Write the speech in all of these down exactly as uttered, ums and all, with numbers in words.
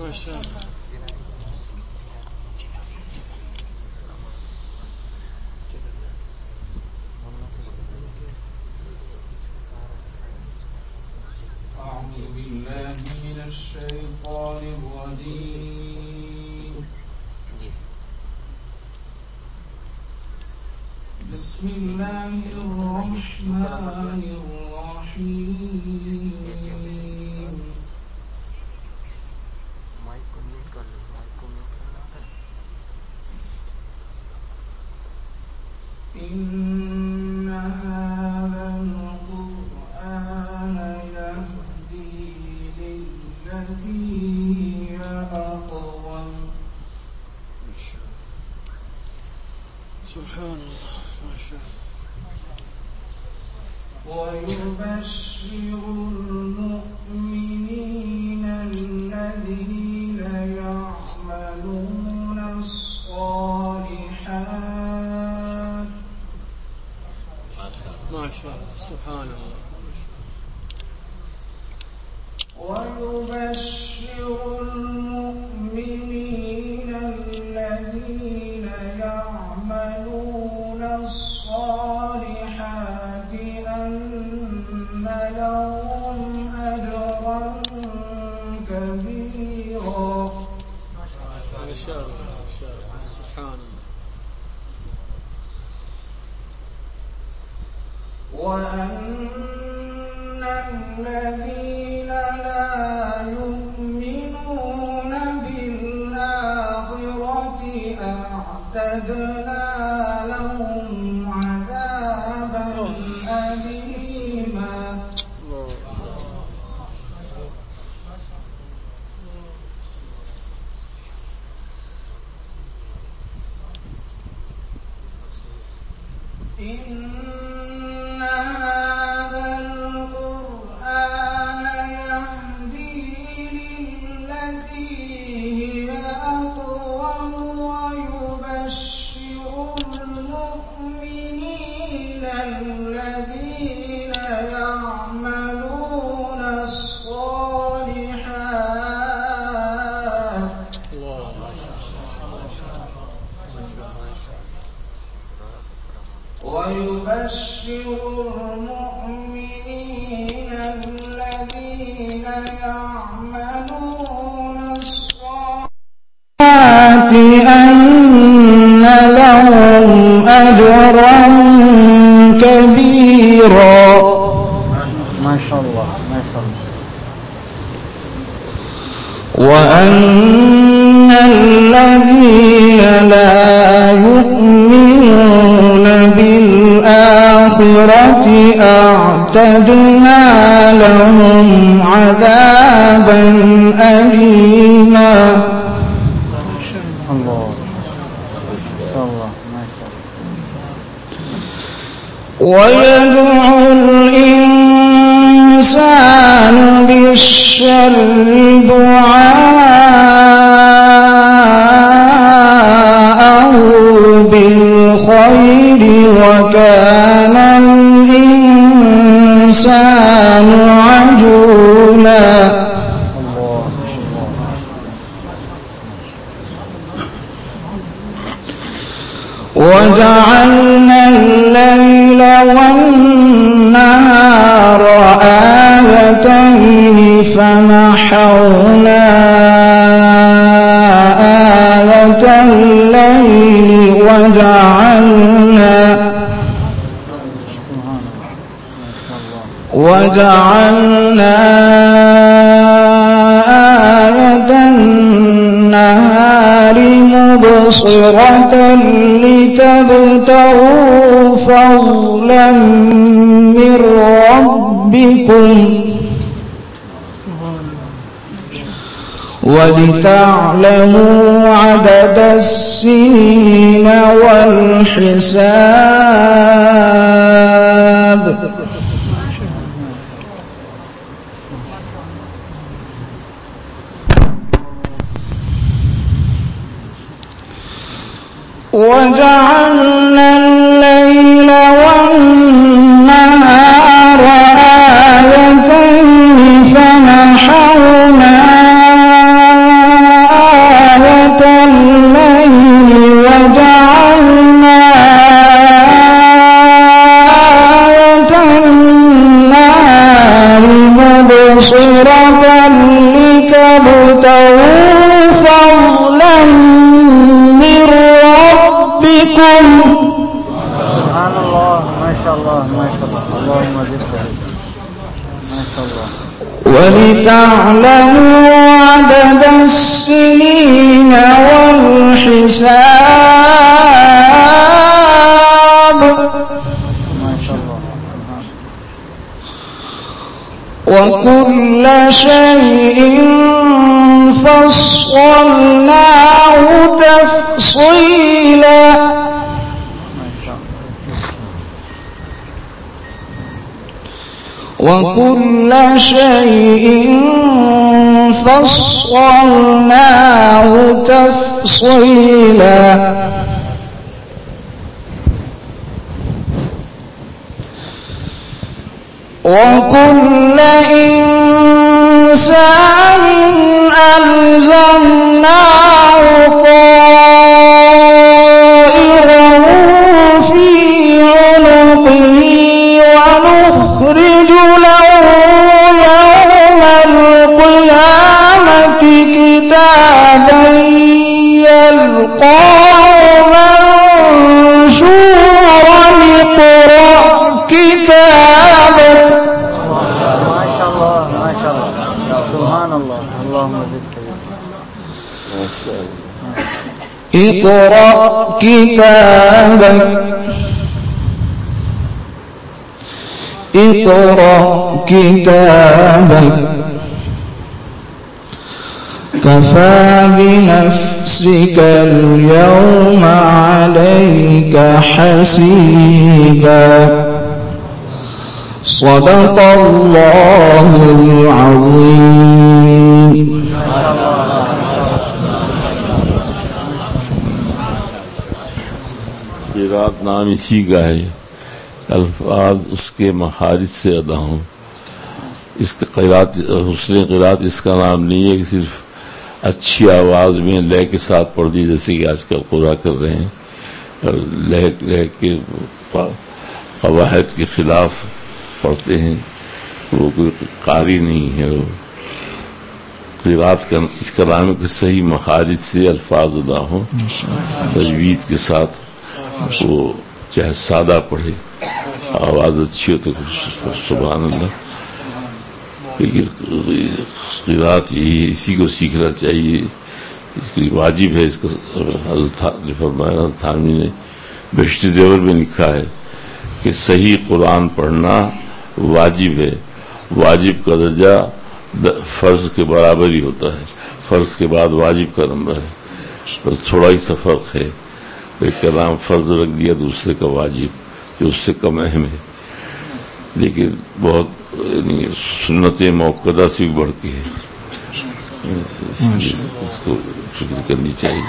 ما شاء الله. أعوذ بالله من الشيطان الرجيم. بسم الله الرحمن الرحيم. إن هذا القرآن يهدي للتي هي أقوم. سبحان الله ما شاء الله. ويبشر المؤمنين الذين يعملون الصالحات. ما شاء الله سبحان الله. ويبشر المؤمنين الذين يعملون الصالحات أن لهم أجرا كبيرا. ما شاء الله ما شاء الله سبحان الله. وأن الذين لا يؤمنون بالآخرة أعتدنا لهم عذابا أليما. إن هذا القرآن يهدي للتي هي أقوم. ويبشر المؤمنين الذين يعملون الصالحات. ويبشر المؤمنين الذين يعملون الصالحات أن لهم أجرا كبيرا. ما شاء الله ما شاء الله. وأن الذين لا يؤمنون بالآخرة أعتدنا لهم عذابا أليما. الله ما شاء الله ما شاء الله. ويدعو الإنسان بالشر دعاءه بالخير وكان الإنسان عجولا. وجعلنا الليل والنهار آيتين فمحونا آية الليل وجعلنا وجعلنا آية النهار مبصرة لتبتغوا فضلا من ربكم ولتعلموا عدد السنين والحساب. وجعلنا الليل والنهار آيتين فمحونا ربكم سبحان الله ما شاء الله ما شاء الله اللهم زد ما شاء الله ولتعلموا عدد السنين والحساب ما شاء الله وكل شيء فصلناه تفصيلا وكل شيء فصلناه تفصيلا وكل إنسان ألزمناه طائره في عنقه ونخرج له يوم القيامة كتابا يلقاه منشورا اقرأ كتابك ما شاء الله ما شاء الله سبحان الله اللهم زد اقرأ كتابك اقرأ كتابك كفى بنفسك اليوم عليك حسيبا صدق الله العظيم. قرات نام اسی کا ہے، الفاظ اس کے مخارج سے ادا ہوں. اس کی قرات حسن قرات اس کا نام نہیں ہے کہ صرف اچھی آواز میں لے کے ساتھ پڑھ دی جیسے کہ آج کل قرآن کر رہے ہیں اور لہ لہ کے قواعد کے خلاف پڑھتے ہیں. وہ کوئی قاری نہیں ہے. وہ قرات کا اس کلام کے صحیح مخارج سے الفاظ ادا ہوں تجوید کے ساتھ. وہ چاہے سادہ پڑھے آواز اچھی ہو تو سبحان اللہ. لیکن قرات یہی اسی کو سیکھنا چاہیے. اس کی واجب ہے. اس کو حضرت نے فرمایا، حضرت تھانوی نے بہشتی زیور میں لکھا ہے کہ صحیح قرآن پڑھنا واجب ہے. واجب کا درجہ فرض کے برابر ہی ہوتا ہے. فرض کے بعد واجب کا نمبر ہے. بس تھوڑا ہی سا فرق ہے. ایک کا نام فرض رکھ دیا، دوسرے کا واجب جو اس سے کم اہم ہے. لیکن بہت سنت موقدہ سے بھی بڑھ کے ہے. اس کو فکر کرنی چاہیے.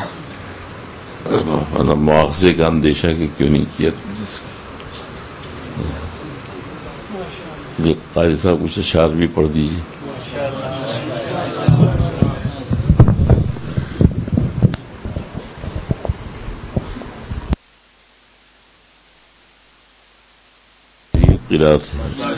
مواخذے کا اندیشہ کہ کیوں نہیں کیا. قاری صاحب کچھ اشعار بھی پڑھ دیجیے. قرات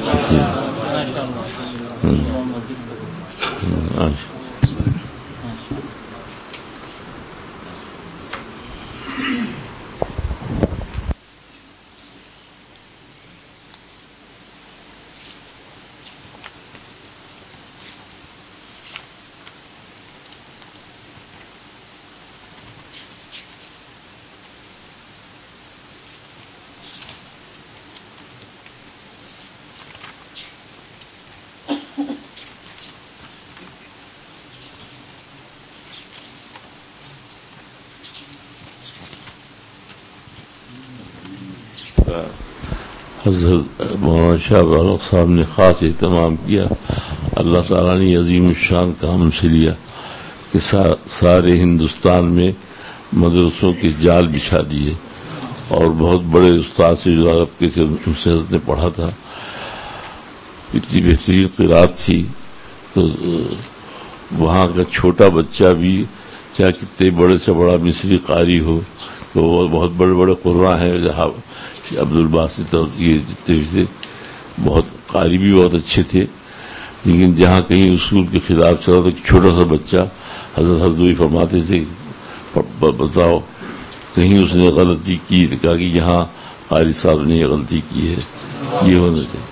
حضرت مولانا شاہ بالغ صاحب نے خاص اہتمام کیا. اللہ تعالیٰ نے عظیم الشان کام سے لیا کہ سارے ہندوستان میں مدرسوں کے جال بچھا دیے اور بہت بڑے استاد سے جو عرب کے تھے ان سے حضرت نے پڑھا تھا. اتنی بہترین قرات تھی تو وہاں کا چھوٹا بچہ بھی چاہے کتنے بڑے سے بڑا مصری قاری ہو تو وہ بہت بڑے بڑے قراء ہیں جہاں عبد الباسط اور یہ جتنے بھی تھے بہت قاری بھی بہت اچھے تھے. لیکن جہاں کہیں اصول کے خلاف چلا تو چھوٹا سا بچہ حضرت حضرت فرماتے تھے بتاؤ کہیں اس نے غلطی کی تو کہا کہ یہاں قاری صاحب نے یہ غلطی کی ہے، یہ ہونا چاہیے.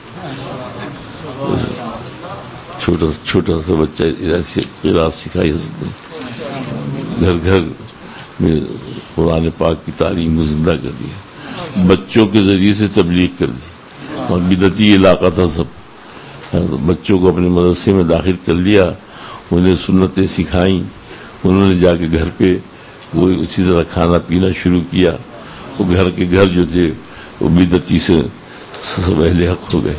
چھوٹا چھوٹا سا بچہ ایسی قرات سکھائی حضرت نے، گھر گھر میں قرآن پاک کی تعلیم کو زندہ کر دیا، بچوں کے ذریعے سے تبلیغ کر دی. اور بدعتی علاقہ تھا سب، بچوں کو اپنے مدرسے میں داخل کر لیا، انہیں سنتیں سکھائیں، انہوں نے جا کے گھر پہ وہ اسی طرح کھانا پینا شروع کیا. وہ گھر کے گھر جو تھے وہ بدعتی سے سب اہل حق ہو گئے.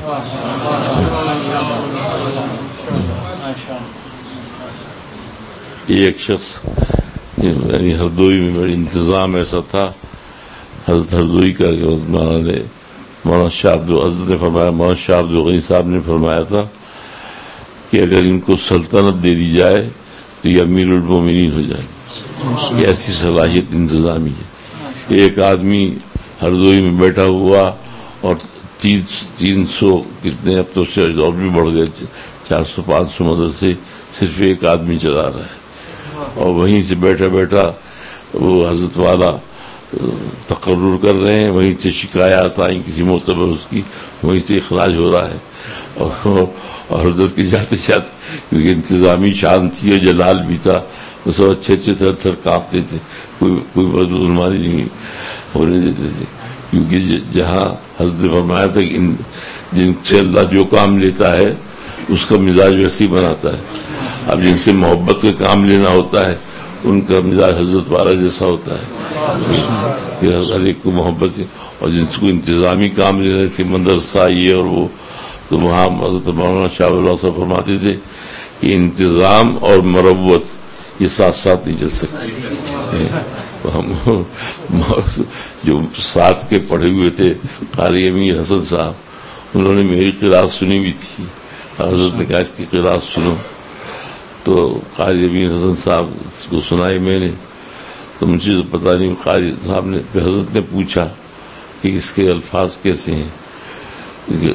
ایک شخص یعنی ہردوئی میں میرا انتظام ایسا تھا، حضرت ہردوئی کا کہ مولانا نے مولانا شاہ عبد العزیز نے فرمایا، مولانا شاہ عبد الغنی صاحب نے فرمایا تھا کہ اگر ان کو سلطنت دے دی جائے تو یہ امیر المومنین ہو جائیں. یہ ایسی صلاحیت انتظامی ہے. ایک آدمی ہردوئی میں بیٹھا ہوا اور تین تین سو کتنے اب تو اور بھی بڑھ گئے، چار سو پانچ سو مدرسے صرف ایک آدمی چلا رہا ہے. اور وہیں سے بیٹھا بیٹھا وہ حضرت والا تقرر کر رہے ہیں، وہیں سے شکایات آئیں کسی معتبر اس کی، وہیں سے اخراج ہو رہا ہے. اور حضرت کے جاتے جاتے کیونکہ انتظامی شان تھی اور جلال بھی تھا، وہ سب اچھے اچھے تھر تھر کانپتے تھے، کوئی کوئی بدعنوانی نہیں ہونے دیتے تھے. کیونکہ جہاں حضرت نے فرمایا تھا کہ جن سے اللہ جو کام لیتا ہے اس کا مزاج ویسے ہی بناتا ہے. اب جن سے محبت کا کام لینا ہوتا ہے ان کا مزاج حضرت والا جیسا ہوتا ہے کہ ہر ایک کو محبت سے. اور جن کو انتظامی کام لینا تھے مدرسہ یہ اور وہ، تو وہاں حضرت مولانا شاہ اللہ صاحب فرماتے تھے کہ انتظام اور مروت یہ ساتھ ساتھ نہیں چل سکتے. ہم جو ساتھ کے پڑھے ہوئے تھے قاری امیر حسن صاحب، انہوں نے میری قرات سنی بھی تھی. حضرت نے کہا اس کی قرات سنو، تو قاری امیر حسن صاحب کو سنائی میں نے، تو مجھے تو پتہ نہیں. قاری صاحب نے حضرت نے پوچھا کہ اس کے الفاظ کیسے ہیں،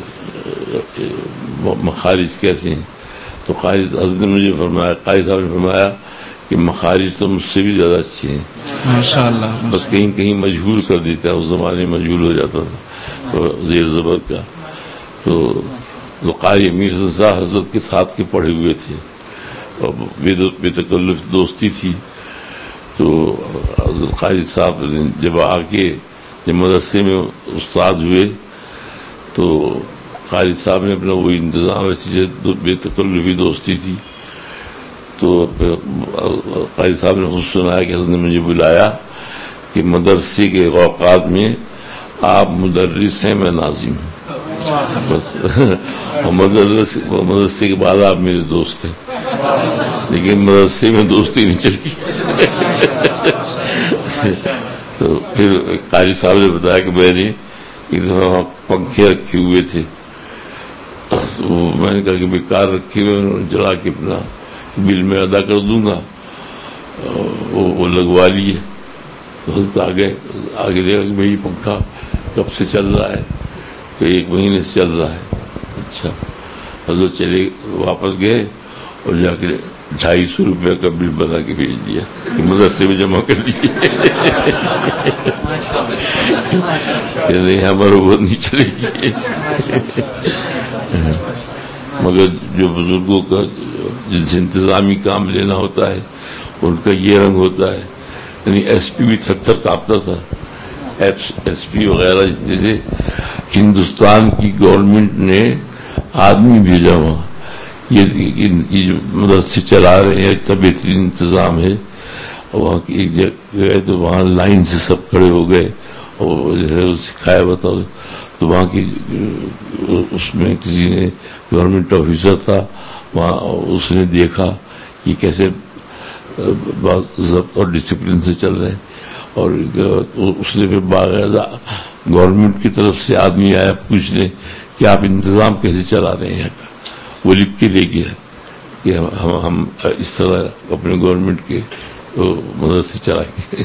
مخارج کیسے ہیں، تو قاری حضرت نے مجھے فرمایا، قاری صاحب نے فرمایا کہ مخارج تو مجھ سے بھی زیادہ اچھے ہیں ماشاءاللہ، بس کہیں کہیں مجبور کر دیتا ہے. اس زمانے میں مجبور ہو جاتا تھا زیر زبر کا. تو قاری امیر حسن صاحب حضرت کے ساتھ کے پڑھے ہوئے تھے اور بے تکلف دوستی تھی. تو حضرت قاری صاحب جب آ کے جب مدرسے میں استاد ہوئے تو قاری صاحب نے اپنا وہ انتظام ایسی بے تکلفی دوستی تھی. تو قاری صاحب نے خود سنایا کہ حضرت نے مجھے بلایا کہ مدرسے کے اوقات میں آپ مدرس ہیں، میں ناظم ہوں بس. اور مدرسے مدرسے کے بعد آپ میرے دوست ہیں، لیکن مدرسے میں دوستی نہیں چلتی. تو پھر قاری صاحب نے بتایا کہ میں نے ایک دفعہ پنکھے رکھے ہوئے تھے، تو میں نے کہا کہ بیکار رکھے ہوئے، انہوں نے جلا کے اپنا بل میں ادا کر دوں گا، وہ لگوا لیے. حضرت آگے آگے دیکھا کہ بھائی پنکھا کب سے چل رہا ہے، تو ایک مہینے سے چل رہا ہے. اچھا. حضرت چلے واپس گئے اور جا کے ڈھائی سو روپے کا بل بنا کے بھیج دیا کہ مدرسے میں جمع کر دیجیے. نہیں ہمارا وہ نہیں چلے گی. مگر جو بزرگوں کا جن سے انتظامی کام لینا ہوتا ہے ان کا یہ رنگ ہوتا ہے. یعنی ایس پی بھی تھر تھر کانپتا تھا، ایس پی وغیرہ جتنے تھے. ہندوستان کی گورنمنٹ نے آدمی بھیجا وہاں، یہ جو مدرسے چلا رہے ہیں اتنا بہترین انتظام ہے. وہاں کی ایک جگہ گئے تو وہاں لائن سے سب کھڑے ہو گئے اور جیسے سکھایا بتاؤ. تو وہاں کی اس میں کسی نے گورنمنٹ آفیسر تھا وہاں، اس نے دیکھا کہ کیسے ضبط اور ڈسپلن سے چل رہے ہیں. اور اس نے پھر باقاعدہ گورنمنٹ کی طرف سے آدمی آیا پوچھنے کہ آپ انتظام کیسے چلا رہے ہیں کا. وہ لکھ کے لے گیا کہ ہم ہم اس طرح اپنے گورنمنٹ کے مدرسے چلائیں گے.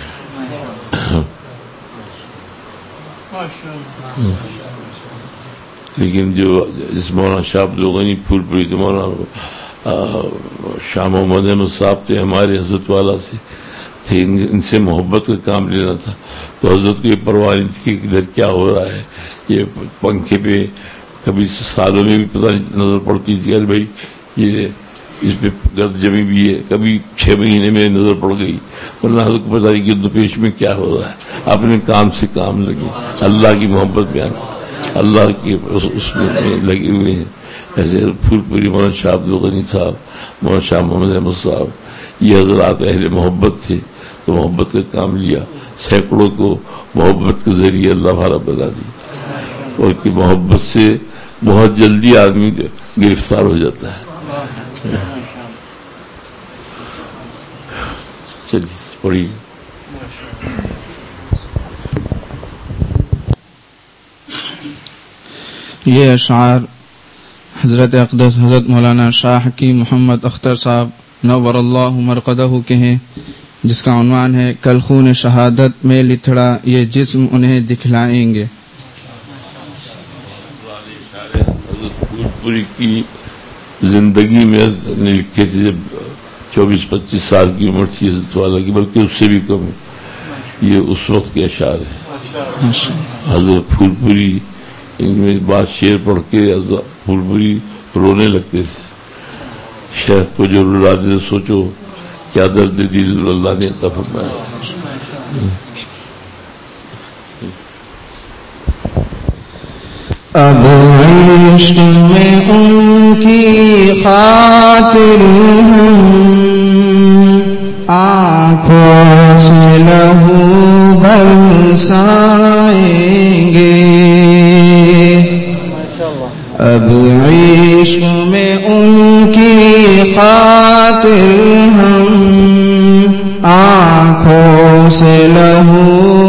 لیکن جو جس مولانا شاہ عبد الغنی پھول پوری تھے، مولانا شاہ محمد احمد صاحب تھے ہمارے حضرت والا سے تھے، ان سے محبت کا کام لینا تھا. تو حضرت کو یہ پرواہ نہیں تھی کہ ادھر کیا ہو رہا ہے. یہ پنکھے پہ کبھی سالوں میں بھی پتہ نہیں نظر پڑتی تھی، ارے بھائی یہ اس پہ گرد جمی بھی ہے، کبھی چھ مہینے میں نظر پڑ گئی، ورنہ حضرت کو پتہ نہیں کہ دوپیش میں کیا ہو رہا ہے. اپنے کام سے کام لگے، اللہ کی محبت بیان، اللہ کے اس میں لگے ہوئے ہیں. ایسے پھول پوری مولانا شاہ عبد الغنی صاحب، مولانا شاہ محمد احمد صاحب، یہ حضرات اہل محبت تھے تو محبت کا کام لیا. سینکڑوں کو محبت کے ذریعے اللہ بھارا بنا دی، اور کی محبت سے بہت جلدی آدمی گرفتار ہو جاتا ہے. چلیے پڑھیے. یہ اشعار حضرت اقدس حضرت مولانا شاہ حکیم محمد اختر صاحب نور اللہ مرقدہ کے ہیں، جس کا عنوان ہے کل خون شہادت میں لتھڑا یہ جسم انہیں دکھلائیں گے. پوری کی زندگی میں نے لکھے تھے جب چوبیس پچیس سال کی عمر تھی حضرت والا کی، بلکہ اس سے بھی کم. یہ اس وقت کے اشعار ہیں. حضرت پھول پوری ان میں بات شعر پڑھ کے حضرت پھول پوری رونے لگتے تھے. شیخ کو جو رلا دے سوچو کیا درد دل اللہ نے عطا فرمایا. اب عشق میں ان کی خاطر ہم آنکھوں سے لہو برسائیں گے. اب عشق میں ان کی خاطر ہم آنکھوں سے لہو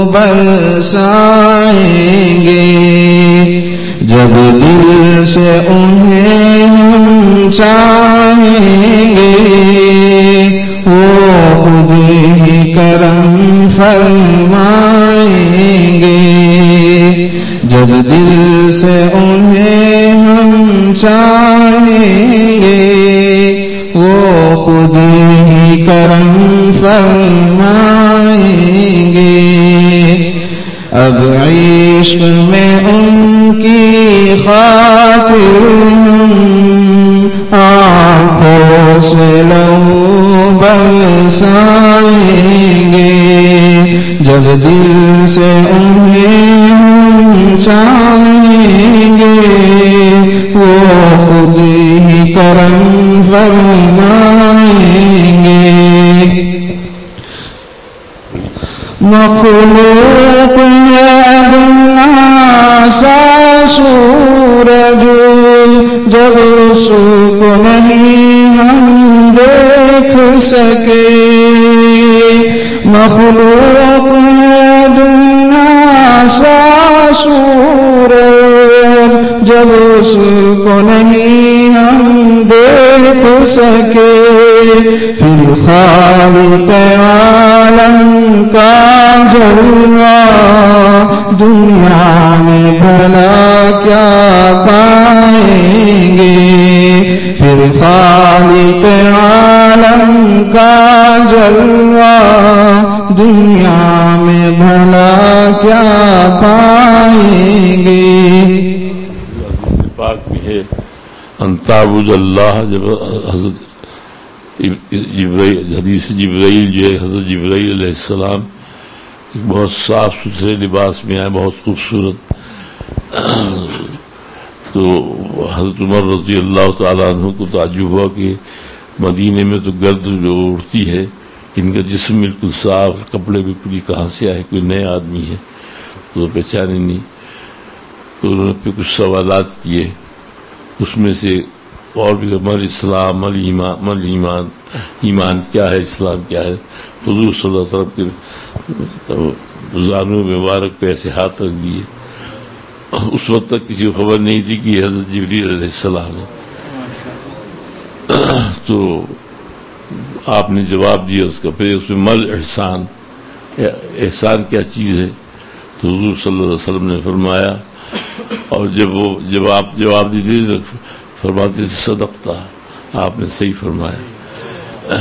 برسائیں گے. جب دل سے انہیں ہم چاہیں گے وہ خود ہی کرم فرمائیں گے. جب دل سے انہیں ہم چاہیں گے وہ خود ہی کرم فرمائیں گے. اب عشق میں ان کی خاطر ہم آنکھوں سے لہو برسائیں گے. جب دل سے انہیں ہم چاہیں گے وہ خود ہی کرم فرمائیں گے. مخلوق ادنا سا سورج جب اس کو نہیں ہم دیکھ سکے. مخلوق ادنا سا سورج جب اس کو نہیں ہم دیکھ سکے. پھر خالق عالم کا جلوہ دنیا میں بھلا کیا پائیں گے. پھر خالق عالم کا جلوہ دنیا میں بھلا کیا پائیں گے. پاک بھی ہے ان تعبد اللہ. جب حضرت جبرائیل حدیث جبرائیل جو ہے حضرت جبرائیل علیہ السلام ایک بہت صاف ستھرے لباس میں آئے، بہت خوبصورت. تو حضرت عمر رضی اللہ تعالیٰ عنہ کو تعجب ہوا کہ مدینے میں تو گرد جو اڑتی ہے، ان کا جسم بالکل صاف، کپڑے بالکل ہی کہاں سے آئے، کوئی نئے آدمی ہے تو پہچانے نہیں. تو انہوں نے پھر کچھ سوالات کیے، اس میں سے اور بھی مل اسلام مل ایمان مل ایمان ایمان کیا ہے، اسلام کیا ہے. حضور صلی اللہ علیہ وسلم کے زانوں مبارک پہ ایسے ہاتھ رکھ دیے. اس وقت تک کسی کو خبر نہیں تھی کہ حضرت جبریل علیہ السلام ہے. تو آپ نے جواب دیا اس کا. پھر اس میں مل احسان، احسان کیا چیز ہے؟ تو حضور صلی اللہ علیہ وسلم نے فرمایا، اور جب وہ جب آپ جواب دیتے فرماتے صدقتا، آپ نے صحیح فرمایا.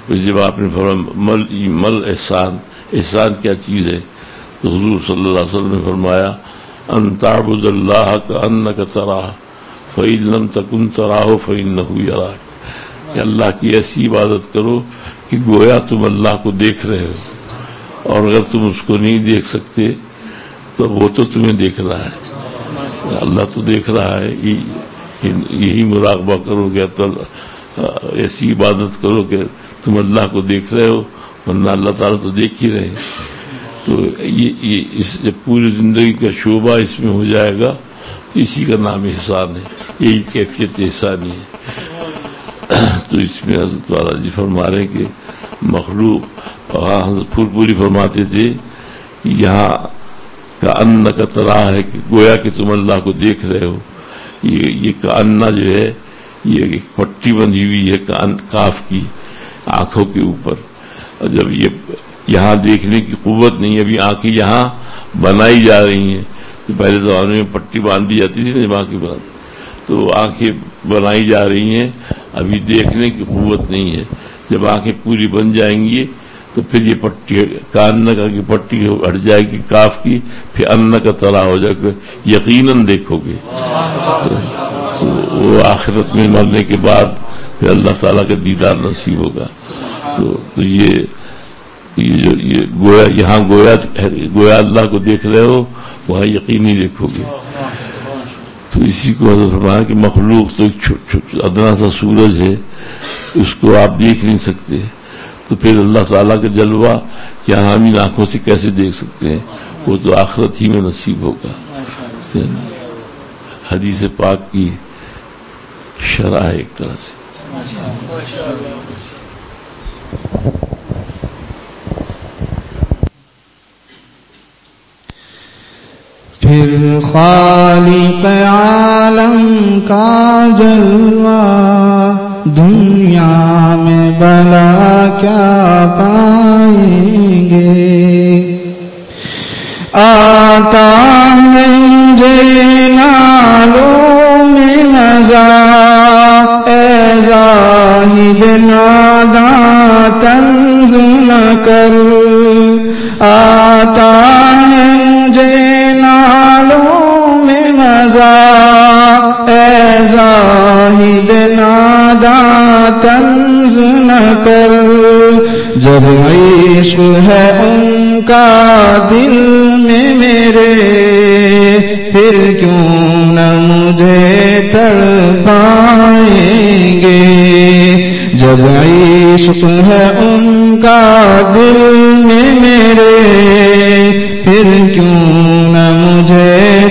پھر جب آپ نے فرمایا مل مل احسان، احسان کیا چیز ہے، تو حضور صلی اللہ علیہ وسلم نے فرمایا ان تعبد اللہ کأنک تراہ فإن لم تکن تراہ فإنہ یراک، کہ اللہ کی ایسی عبادت کرو کہ گویا تم اللہ کو دیکھ رہے ہو، اور اگر تم اس کو نہیں دیکھ سکتے تو وہ تو تمہیں دیکھ رہا ہے، اللہ تو دیکھ رہا ہے۔ یہی مراقبہ کرو کہ ایسی عبادت کرو کہ تم اللہ کو دیکھ رہے ہو، ورنہ اللہ تعالیٰ تو دیکھ ہی رہے ہیں۔ تو یہ یہ اس جب پوری زندگی کا شعبہ اس میں ہو جائے گا تو اسی کا نام احسان ہے، یہی کیفیت احسانی ہے۔ تو اس میں حضرت والا جی فرما رہے کہ مخلوق، وہاں حضرت پھول پوری فرماتے تھے کہ یہاں کا ان کا طرح ہے کہ گویا کہ تم اللہ کو دیکھ رہے ہو، یہ یہ کانا جو ہے یہ ایک پٹی بندھی ہوئی ہے کاف کی آنکھوں کے اوپر، اور جب یہ یہاں دیکھنے کی قوت نہیں، ابھی آنکھیں یہاں بنائی جا رہی ہیں، تو پہلے زمانے میں پٹی باندھی جاتی تھی نا جب آنکھیں بند، تو آنکھیں بنائی جا رہی ہیں، ابھی دیکھنے کی قوت نہیں ہے۔ جب آنکھیں پوری بن جائیں گی تو پھر یہ پٹی کان کا کی پٹی ہٹ جائے گی کاف کی، پھر ان کا طرح ہو جائے گا، یقیناً دیکھو گے۔ تو وہ آخرت میں مرنے کے بعد پھر اللہ تعالیٰ کا دیدار نصیب ہوگا۔ تو تو یہ یہ جو یہ گویا یہاں گویا گویا اللہ کو دیکھ رہے ہو، وہاں یقینی دیکھو گے۔ تو اسی کو حضرت فرمایا کہ مخلوق تو ایک ادنا سا سورج ہے، اس کو آپ دیکھ نہیں سکتے، تو پھر اللہ تعالیٰ کا جلوہ یہاں ہم ان آنکھوں سے کیسے دیکھ سکتے ہیں؟ وہ تو آخرت ہی میں نصیب ہوگا۔ حدیث پاک کی شرح ہے ایک طرح سے۔ پھر خالق عالم کا جلوہ دنیا میں بلا کیا پائیں گے، آتا ہے مجھے نالوں میں مزہ، اے زاہد ناداں طنز نہ کر، آتا ہے مجھے نالوں میں مزہ، اے زاہد ناداں طنز نہ کر، جب عشق ہے ان کا دل میں میرے، پھر کیوں نہ مجھے تڑپائیں گے، جب عشق ہے ان کا دل میں میرے، پھر کیوں نہ مجھے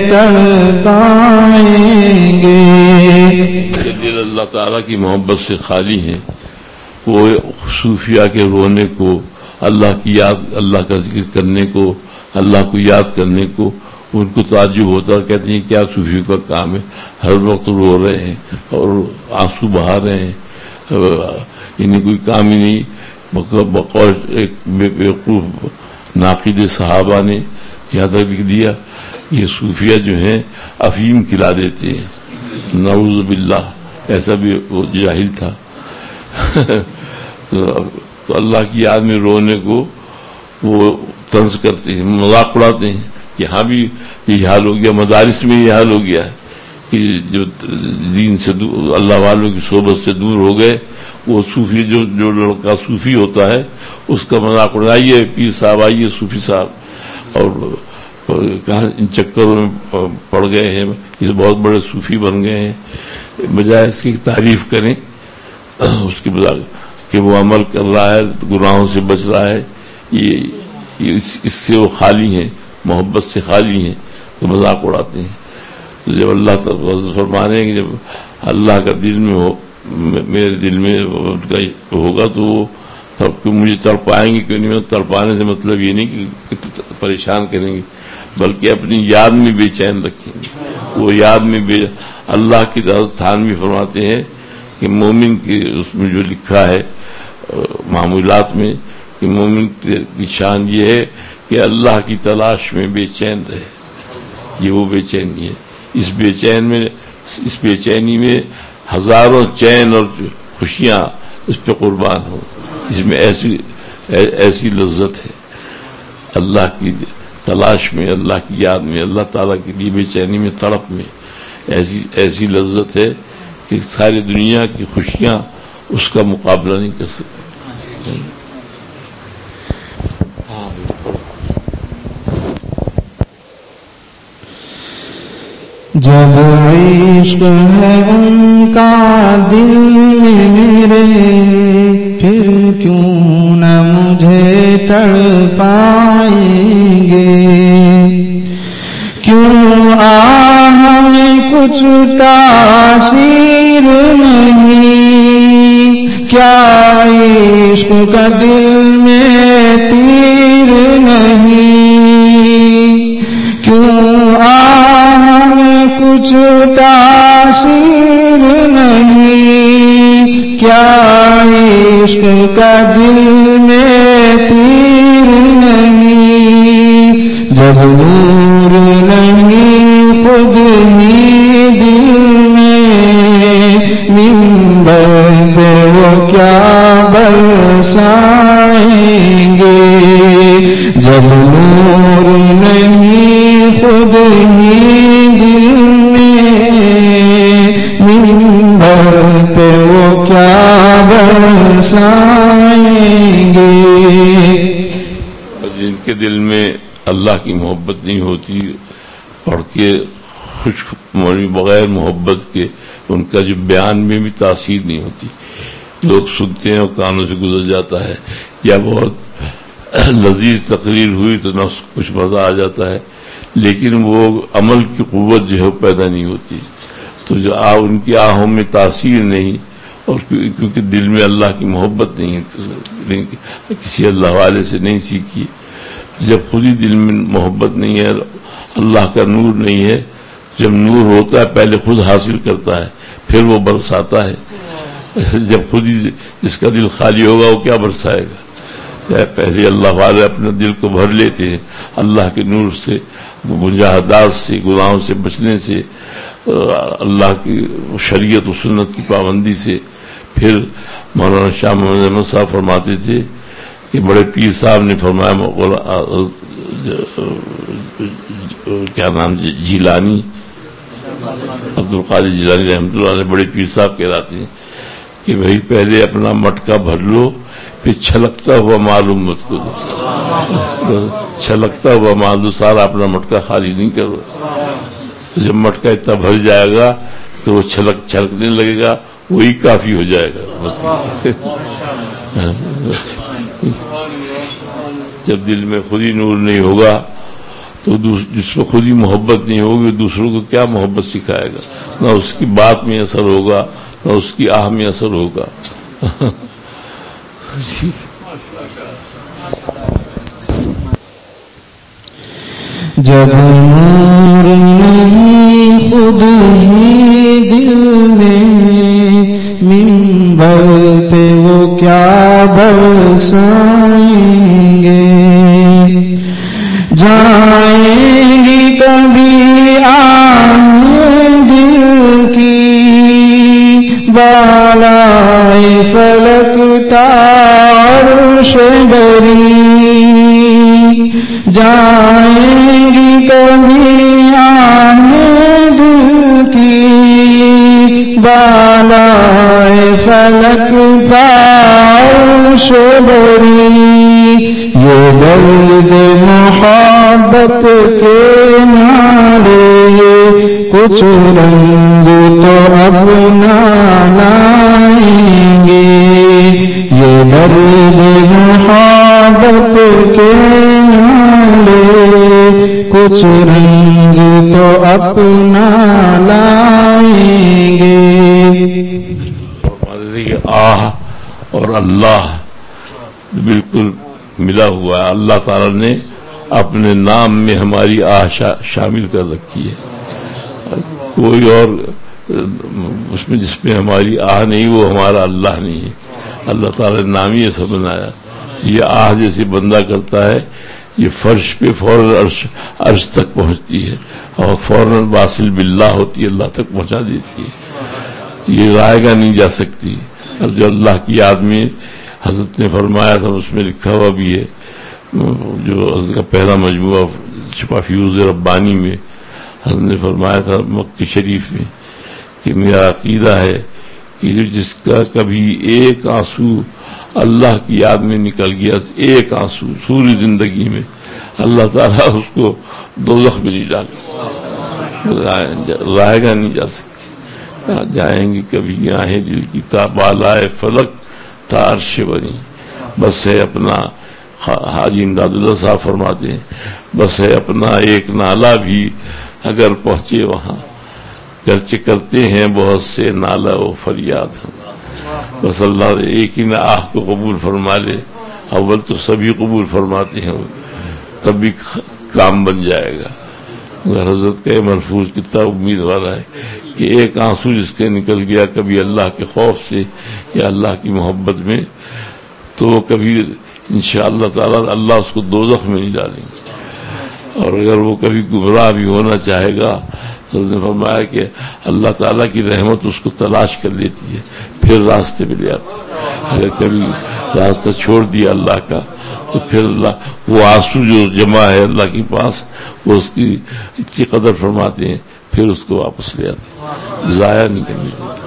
تڑپائیں گے۔ دل اللہ تعالیٰ کی محبت سے خالی ہیں، وہ صوفیہ کے رونے کو، اللہ کی یاد، اللہ کا ذکر کرنے کو، اللہ کو یاد کرنے کو ان کو تعجب ہوتا، کہتے ہیں کیا صوفیوں کا کام ہے، ہر وقت رو رہے ہیں اور آنسو بہا رہے ہیں، انہیں کوئی کام ہی نہیں۔ بقول ایک بے وقوف ناقد صحابہ نے یہاں تک لکھ دیا، یہ صوفیہ جو ہیں افیم کھلا دیتے ہیں، نعوذ باللہ، ایسا بھی وہ جاہل تھا۔ تو اللہ کی یاد میں رونے کو وہ طنز کرتے ہیں، مذاق اڑاتے ہیں۔ یہاں بھی یہ حال ہو گیا، مدارس میں یہ حال ہو گیا ہے کہ جو دین سے دور، اللہ والوں کی صحبت سے دور ہو گئے، وہ صوفی جو جو لڑکا صوفی ہوتا ہے اس کا مذاق اڑائیے، پیر صاحب آئیے صوفی صاحب، اور کہاں ان چکروں میں پڑ گئے ہیں، یہ بہت بڑے صوفی بن گئے ہیں، بجائے اس کی تعریف کریں اس کے بجائے کہ وہ عمل کر رہا ہے، گناہوں سے بچ رہا ہے، یہ اس, اس سے وہ خالی ہیں، محبت سے خالی ہیں، تو مذاق اڑاتے ہیں۔ تو جب اللہ تعالیٰ فرمانے ہیں کہ جب اللہ کا دل میں ہو، میرے دل میں ان کا ہوگا تو وہ مجھے تڑپائیں گے، کیوں نہیں؟ تڑپانے سے مطلب یہ نہیں کہ پریشان کریں گے، بلکہ اپنی یاد میں بے چین رکھیں گے، وہ یاد میں بے اللہ کی تھان بھی فرماتے ہیں کہ مومن کی اس میں جو لکھا ہے معمولات میں کہ مومن کی شان یہ ہے کہ اللہ کی تلاش میں بے چین رہے، یہ وہ بے چینی ہے۔ اس بے چین میں اس بے چینی میں ہزاروں چین اور خوشیاں اس پہ قربان ہوں. اس میں ایسی ایسی لذت ہے اللہ کی تلاش میں, اللہ کی یاد میں, اللہ تعالیٰ کے لیے بے چینی میں, تڑپ میں. ایسی ایسی لذت ہے کہ ساری دنیا کی خوشیاں اس کا مقابلہ نہیں کر سکتی. جب عشق ہے ان کا دل میں میرے, پھر کیوں نہ مجھے تڑپائیں گے. کیوں آہ میں کچھ تاثیر نہیں, کیا عشق کا دل میں تیر نہیں. کیوں آہ میں کچھ تاثیر نہیں, کیا عشق کا دل میں تیر نہیں. جب نور نہیں خود ہی دل میں, منبر پہ وہ کیا برسائیں گے. جب نور نہیں خود ہی دل میں, منبر پہ وہ کیا برسائیں گے. جن کے دل میں اللہ کی محبت نہیں ہوتی, پڑھ کے خشک بغیر محبت کے ان کا جو بیان میں بھی تاثیر نہیں ہوتی. لوگ سنتے ہیں اور کانوں سے گزر جاتا ہے, یا بہت لذیذ تقریر ہوئی تو نہ کچھ مزہ آ جاتا ہے, لیکن وہ عمل کی قوت جو ہے وہ پیدا نہیں ہوتی. تو جو آ ان کی آہوں میں تاثیر نہیں, اور کیونکہ دل میں اللہ کی محبت نہیں ہے, کسی اللہ والے سے نہیں سیکھی. جب خود ہی دل میں محبت نہیں ہے, اللہ کا نور نہیں ہے, جب نور ہوتا ہے پہلے خود حاصل کرتا ہے, پھر وہ برساتا ہے. جب خود ہی جس کا دل خالی ہوگا وہ کیا برسائے گا. پہلے اللہ والے اپنے دل کو بھر لیتے ہیں اللہ کے نور سے, مجاہدات سے, گناہوں سے بچنے سے, اللہ کی شریعت و سنت کی پابندی سے. پھر مولانا شاہ محمد احمد صاحب فرماتے تھے کہ بڑے پیر صاحب نے فرمایا, کیا نام جیلانی, عبد القادر جیلانی رحمۃ اللہ علیہ بڑے پیر صاحب کہلاتے ہیں کہ بھائی پہلے اپنا مٹکا بھر لو, پھر چھلکتا ہوا معلوم مت کرو. چھلکتا ہوا معلوم, سارا اپنا مٹکا خالی نہیں کرو. جب مٹکا اتنا بھر جائے گا تو وہ چھلک چھلکنے لگے گا, وہی کافی ہو جائے گا. جب دل میں خود ہی نور نہیں ہوگا تو جس کو خود ہی محبت نہیں ہوگی, دوسروں کو کیا محبت سکھائے گا. نہ اس کی بات میں اثر ہوگا, نہ اس کی آہ میں اثر ہوگا. جب نور نہیں خود ہی دل میں, منبر پہ وہ کیا برسائیں گے. جائیں گی کبھی آہ دل کی, بالائے فلک عرش بری. جائیں گی کبھی آہ دل کی, بالائے فلک عرش بری. یہ درد محبت کے نعرے کچھ رنگ تو اپنا لائیں گے. یہ درد محبت کے نعرے کچھ رنگ تو اپنا لائیں گے. آہ اور اللہ بالکل ملا ہوا ہے. اللہ تعالیٰ نے اپنے نام میں ہماری آہ شا شامل کر رکھی ہے. کوئی اور اس میں جس میں ہماری آہ نہیں وہ ہمارا اللہ نہیں ہے. اللہ تعالیٰ نے نام ہی ایسا بنایا. یہ آہ جیسے بندہ کرتا ہے یہ فرش پہ فوراً عرش عرش تک پہنچتی ہے اور فوراً واصل باللہ ہوتی ہے, اللہ تک پہنچا دیتی ہے. یہ رائے گا نہیں جا سکتی. اور جو اللہ کی یاد میں حضرت نے فرمایا تھا اس میں لکھا ہوا بھی ہے، جو حضرت کا پہلا مجموعہ چھپا فیوز ربانی میں حضرت نے فرمایا تھا مکہ شریف میں کہ میرا عقیدہ ہے کہ جو جس کا کبھی ایک آنسو اللہ کی یاد میں نکل گیا، ایک آنسو سوری زندگی میں، اللہ تعالیٰ اس کو دوزخ میں نہیں ڈالے، رائے گا نہیں جا سکتی، جائیں گے کبھی آہیں دل کی بالائے فلک تا عرش بنی، بس ہے اپنا، حاجی امداد اللہ صاحب فرماتے ہیں بس ہے اپنا ایک نالا بھی اگر پہنچے وہاں، گرچہ کرتے ہیں بہت سے نالا و فریاد ہم، بس اللہ ایک ہی نہ آہ کو قبول فرما لے، اول تو سبھی قبول فرماتے ہیں، تب بھی کام بن جائے گا۔ حضرت کا یہ ملفوظ کتنا امید والا ہے کہ ایک آنسو جس کے نکل گیا کبھی اللہ کے خوف سے یا اللہ کی محبت میں، تو وہ کبھی انشاءاللہ تعالی اللہ اس کو دوزخ میں نہیں ڈالیں گے۔ اور اگر وہ کبھی گمراہ بھی ہونا چاہے گا، حضرت نے فرمایا کہ اللہ تعالیٰ کی رحمت اس کو تلاش کر لیتی ہے، پھر راستے پہ لے آتی ہے۔ اگر کبھی راستہ چھوڑ دیا اللہ کا تو پھر اللہ وہ آنسو جو جمع ہے اللہ کے پاس، وہ اس کی اتنی قدر فرماتے ہیں، پھر اس کو واپس لے آتے ہیں، ضائع نہیں کرنے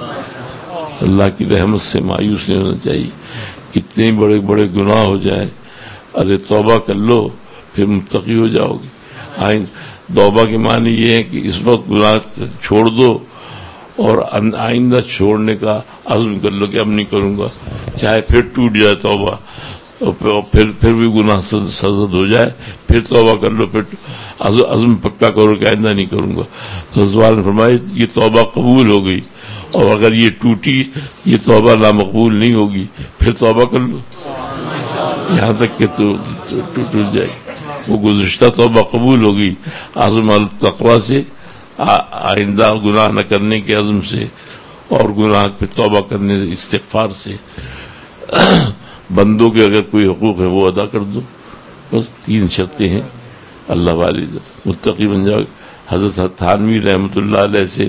دیتے۔ اللہ کی رحمت سے مایوس نہیں ہونا چاہیے، کتنے بڑے بڑے گناہ ہو جائیں، ارے توبہ کر لو پھر متقی ہو جاؤ گے۔ آئین توبہ کے معنی یہ ہے کہ اس وقت گناہ چھوڑ دو اور آئندہ چھوڑنے کا عزم کر لو کہ اب نہیں کروں گا، چاہے پھر ٹوٹ جائے توبہ اور پھر پھر بھی گناہ سرزد ہو جائے، پھر توبہ کر لو، پھر عزم پکا کرو کہ آئندہ نہیں کروں گا۔ تو حضرت نے فرمایا یہ توبہ قبول ہو گئی، اور اگر یہ ٹوٹی یہ توبہ نامقبول نہیں ہوگی، پھر توبہ کر لو یہاں تک کہ تو ٹوٹ جائے۔ وہ گزشتہ توبہ قبول ہوگی عزم التقوی سے، آئندہ گناہ نہ کرنے کے عزم سے، اور گناہ پہ توبہ کرنے استغفار سے۔ بندوں کے اگر کوئی حقوق ہے وہ ادا کر دو، بس تین شرطیں ہیں، اللہ والی متقی بن جاؤ۔ حضرت تھانوی رحمۃ اللہ علیہ سے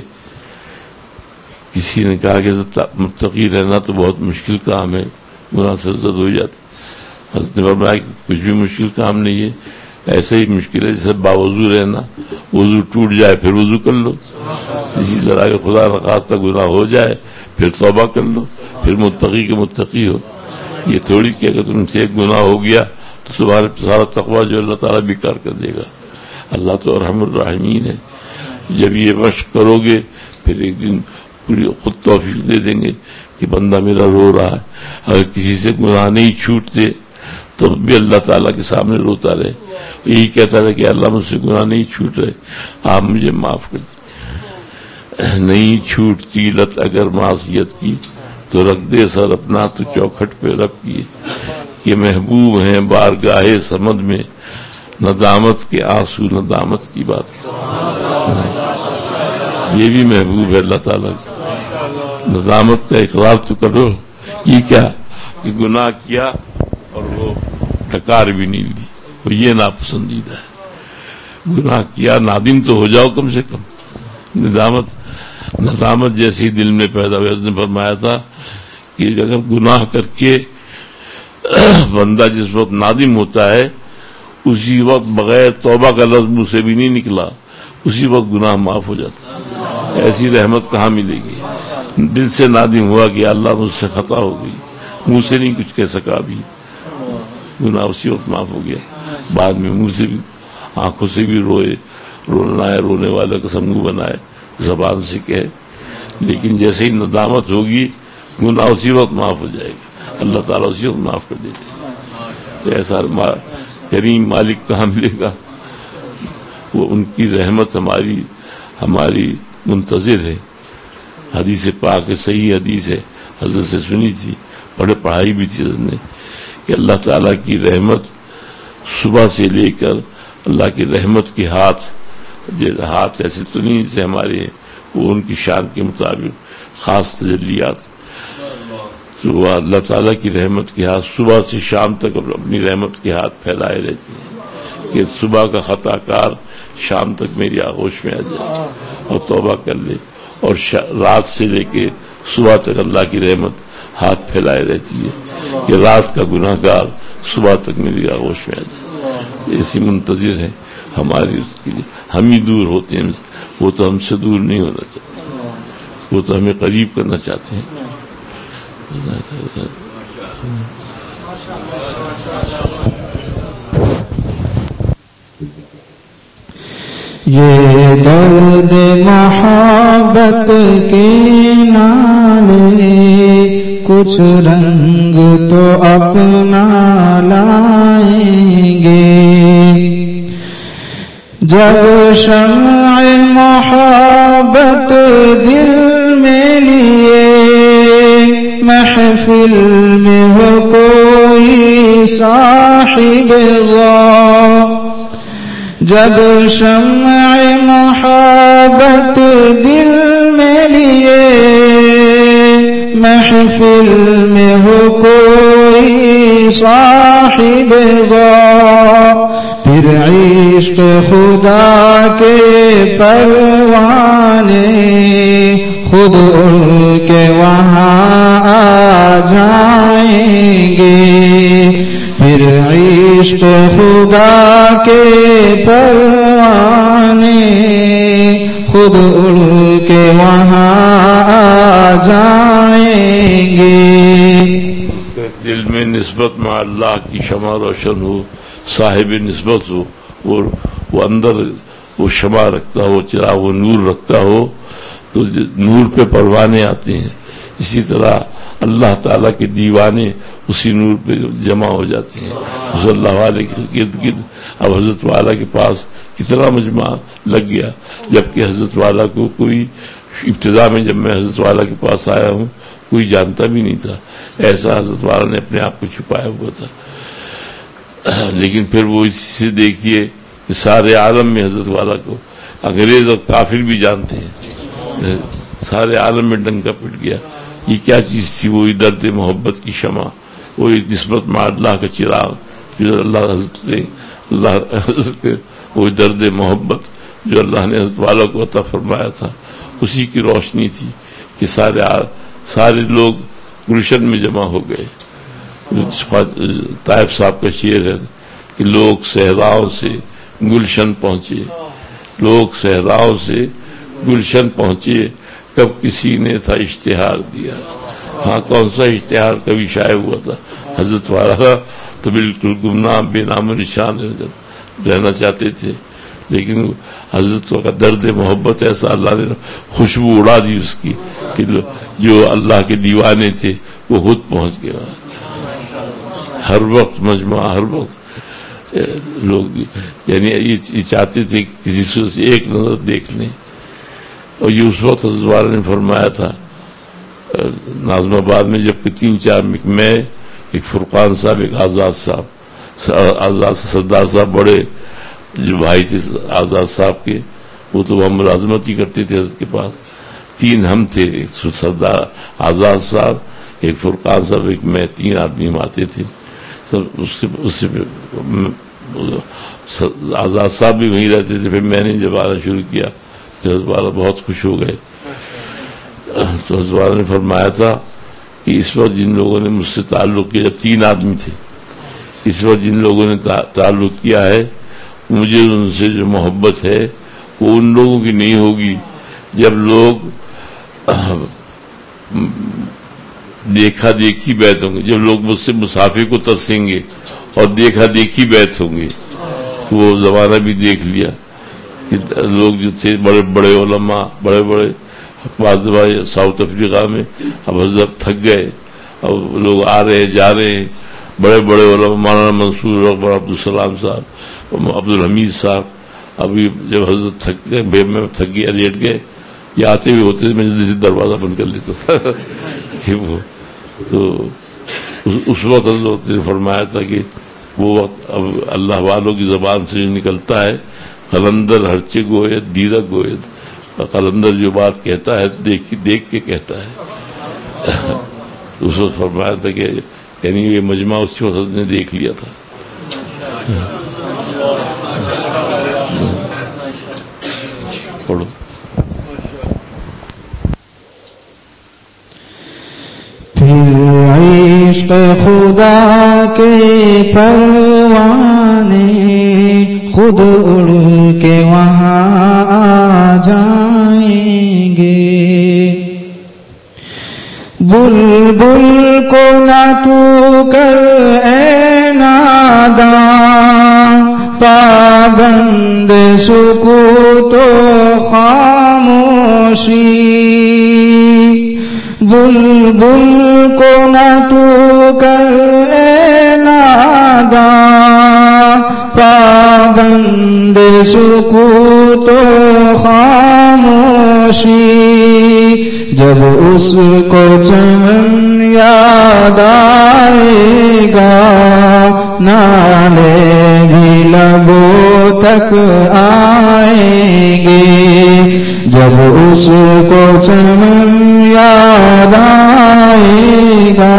کسی نے کہا کہ متقی رہنا تو بہت مشکل کام ہے، گناہ سرزد ہو جاتے۔ حضرت نے فرمایا کہ کچھ بھی مشکل کام نہیں ہے، ایسے ہی مشکل ہے جیسے باوضو رہنا، وضو ٹوٹ جائے پھر وضو کر لو، اسی طرح کہ خدا نخواستہ گناہ ہو جائے پھر توبہ کر لو، پھر متقی کے متقی ہو۔ یہ تھوڑی کہ اگر تم سے ایک گناہ ہو گیا تو تمہارا سارا تقویٰ جو اللہ تعالیٰ بیکار کر دے گا۔ اللہ تو ارحم الراحمین ہے، جب یہ مشق کرو گے پھر ایک دن پوری خود توفیق دے دیں گے کہ بندہ میرا رو رہا ہے۔ اگر کسی سے گناہ نہیں چھوٹتے تو بھی اللہ تعالیٰ کے سامنے روتا رہے، یہی کہتا رہے کہ اللہ مجھ سے گناہ نہیں چھوٹ رہے، آپ مجھے معاف کر دیں۔ نہیں چھوٹتی لت اگر معصیت کی تو رکھ دے سر اپنا تو چوکھٹ پہ رکھ کیے، کہ محبوب ہیں بارگاہ سمد میں ندامت کے آنسو ندامت کی بات۔ یہ بھی محبوب ہے اللہ تعالیٰ کی، ندامت کا اقرار تو کرو۔ یہ کیا کہ گناہ کیا اور وہ ڈکار بھی نہیں لی، وہ یہ ناپسندیدہ ہے۔ گناہ کیا نادم تو ہو جاؤ کم سے کم، ندامت ندامت جیسے ہی دل میں پیدا ہوئی۔ اس نے فرمایا تھا کہ اگر گناہ کر کے بندہ جس وقت نادم ہوتا ہے اسی وقت بغیر توبہ کا لفظ منہ سے بھی نہیں نکلا، اسی وقت گناہ معاف ہو جاتا۔ ایسی رحمت کہاں ملے گی؟ دل سے نادم ہوا کہ اللہ مجھ سے خطا ہو گئی، منہ سے نہیں کچھ کہہ سکا، بھی گناہ اسی وقت معاف ہو گیا۔ بعد میں منہ سے بھی آنکھوں سے بھی روئے، رونا ہے رونے والے کا سمگو بنائے، زبان سے کہے، لیکن جیسے ہی ندامت ہوگی گناہ اسی وقت معاف ہو جائے گا، اللہ تعالیٰ اسی وقت معاف کر دیتے ہیں۔ تو ایسا کریم مالک کہاں ملے گا؟ وہ ان کی رحمت ہماری ہماری منتظر ہے۔ حدیث پاک صحیح حدیث ہے، حضرت سے سنی تھی، پڑھے پڑھائی بھی تھی حضرت نے، کہ اللہ تعالیٰ کی رحمت صبح سے لے کر اللہ کی رحمت کے ہاتھ، جیسے ہاتھ ایسے تو نہیں جیسے ہمارے ہیں، وہ ان کی شان کے مطابق خاص تجلیات، تو وہ اللہ تعالیٰ کی رحمت کے ہاتھ صبح سے شام تک اپنی رحمت کے ہاتھ پھیلائے رہتے ہیں کہ صبح کا خطا کار شام تک میری آغوش میں آ جائے اور توبہ کر لے، اور رات سے لے کے صبح تک اللہ کی رحمت ہاتھ پھیلائے رہتی ہے کہ رات کا گناہ گار صبح تک میری آغوش میں آ جائے. ایسی منتظر ہے ہماری اس کے لیے. ہم ہی دور ہوتے ہیں، وہ تو ہم سے دور نہیں ہونا چاہتے، وہ تو ہمیں قریب کرنا چاہتے ہیں. یہ درد محبت کے نالے کچھ رنگ تو اپنا لائیں گے، جب شمع محبت دل میں لیے محفل میں ہو کوئی صاحب غور، جب شمع محبت دل میں لیے محفل میں ہو کوئی صاحب غور، پھر عشق خدا کے پروانے خود اڑ کے وہاں آ جائیں گے، پھر عشق خدا کے پروانے خود اڑ کے وہاں آ جائیں گے. اس کے دل میں نسبت مع اللہ کی شمع روشن ہو، صاحب نسبت ہو، اور وہ اندر وہ شمع رکھتا ہو، چراغ وہ نور رکھتا ہو، تو نور پہ پروانے آتے ہیں. اسی طرح اللہ تعالیٰ کے دیوانے اسی نور پہ جمع ہو جاتے ہیں صلی اللہ علیہ کے گرد گرد. اب حضرت والا کے پاس کتنا مجمع لگ گیا، جبکہ حضرت والا کو کوئی ابتدا میں جب میں حضرت والا کے پاس آیا ہوں کوئی جانتا بھی نہیں تھا. ایسا حضرت والا نے اپنے آپ کو چھپایا ہوا تھا. لیکن پھر وہ اسی سے دیکھیے کہ سارے عالم میں حضرت والا کو انگریز اور کافر بھی جانتے ہیں، سارے عالم میں ڈنکا پٹ گیا. یہ کیا چیز تھی؟ وہی درد محبت کی شمع، وہی نسبت مع اللہ کا چراغ جو اللہ حضرت نے اللہ حضرت کے وہی درد محبت جو اللہ نے حضرت والا کو عطا فرمایا تھا، اسی کی روشنی تھی کہ سارے سارے لوگ گلشن میں جمع ہو گئے. طائف صاحب کا شعر ہے کہ لوگ صحراؤں سے گلشن پہنچے، لوگ صحراؤں سے گلشن پہنچے، کب کسی نے تھا اشتہار دیا. ہاں کون سا اشتہار کبھی شائع ہوا تھا؟ حضرت والا تو بالکل گمنام بے نام و نشان رہنا چاہتے تھے، لیکن حضرت کا درد محبت ایسا اللہ نے خوشبو اڑا دی اس کی کہ جو اللہ کے دیوانے تھے وہ خود پہنچ گئے. ہر وقت مجمع، ہر وقت لوگ یعنی یہ چاہتے تھے کسی صورت سے ایک نظر دیکھ لیں. اور یہ اس وقت حضرت والا نے فرمایا تھا ناظم آباد میں، جبکہ تین چار میں ایک فرقان صاحب، ایک آزاد صاحب، آزاد سردار صاحب بڑے جو بھائی تھے آزاد صاحب کے، وہ تو ہم ملازمت ہی کرتے تھے حضرت کے پاس. تین ہم تھے، ایک سردار آزاد صاحب، ایک فرقان صاحب، ایک میں، تین آدمی ہم آتے تھے سب. اس سے اس سے آزاد صاحب بھی وہیں رہتے تھے. پھر میں نے جب آنا شروع کیا تو حضرت والا بہت خوش ہو گئے. تو حضرت والا نے فرمایا تھا کہ اس وقت جن لوگوں نے مجھ سے تعلق کیا، جب تین آدمی تھے، اس وقت جن لوگوں نے تعلق کیا ہے، مجھے ان سے جو محبت ہے وہ ان لوگوں کی نہیں ہوگی جب لوگ دیکھا دیکھی بیعت ہوں گے، جب لوگ مجھ سے مسافر کو ترسیں گے اور دیکھا دیکھی بیعت ہوں گے. وہ زمانہ بھی دیکھ لیا کہ لوگ جو تھے بڑے بڑے علماء، بڑے بڑے بعض ساؤتھ افریقہ میں، اب حضرت تھک گئے، اب لوگ آ رہے جا رہے ہیں، بڑے بڑے علماء، مولانا منصور اکبر عبدالسلام صاحب، عبد الحمید صاحب. ابھی جب حضرت تھک گئے، بے میں تھک گیا، لیٹ گئے، یہ آتے بھی ہوتے میں جلدی سے دروازہ بند کر لیتا تھا. تو اس وقت حضرت نے فرمایا تھا کہ وہ وقت اب اللہ والوں کی زبان سے جو نکلتا ہے، قلندر ہرچے گوید دیدہ گوید، قلندر جو بات کہتا ہے دیکھ دیکھ کے کہتا ہے. اس وقت فرمایا تھا کہ یعنی یہ مجمع اسی وقت نے دیکھ لیا تھا. پڑھو. پھر عشق خدا کے پروانے خود اڑ کے وہاں آ جائیں گے. بلبل کو نہ تو کر اے ناداں پابند سکوت و خاموشی. بلبل کو نہ تو کر اے ناداں پابند سکوت و خاموشی. جب اس کو چمن یاد آئے گا نالے بھی لبوں تک آئیں گے. جب اس کو چمن یاد آئے گا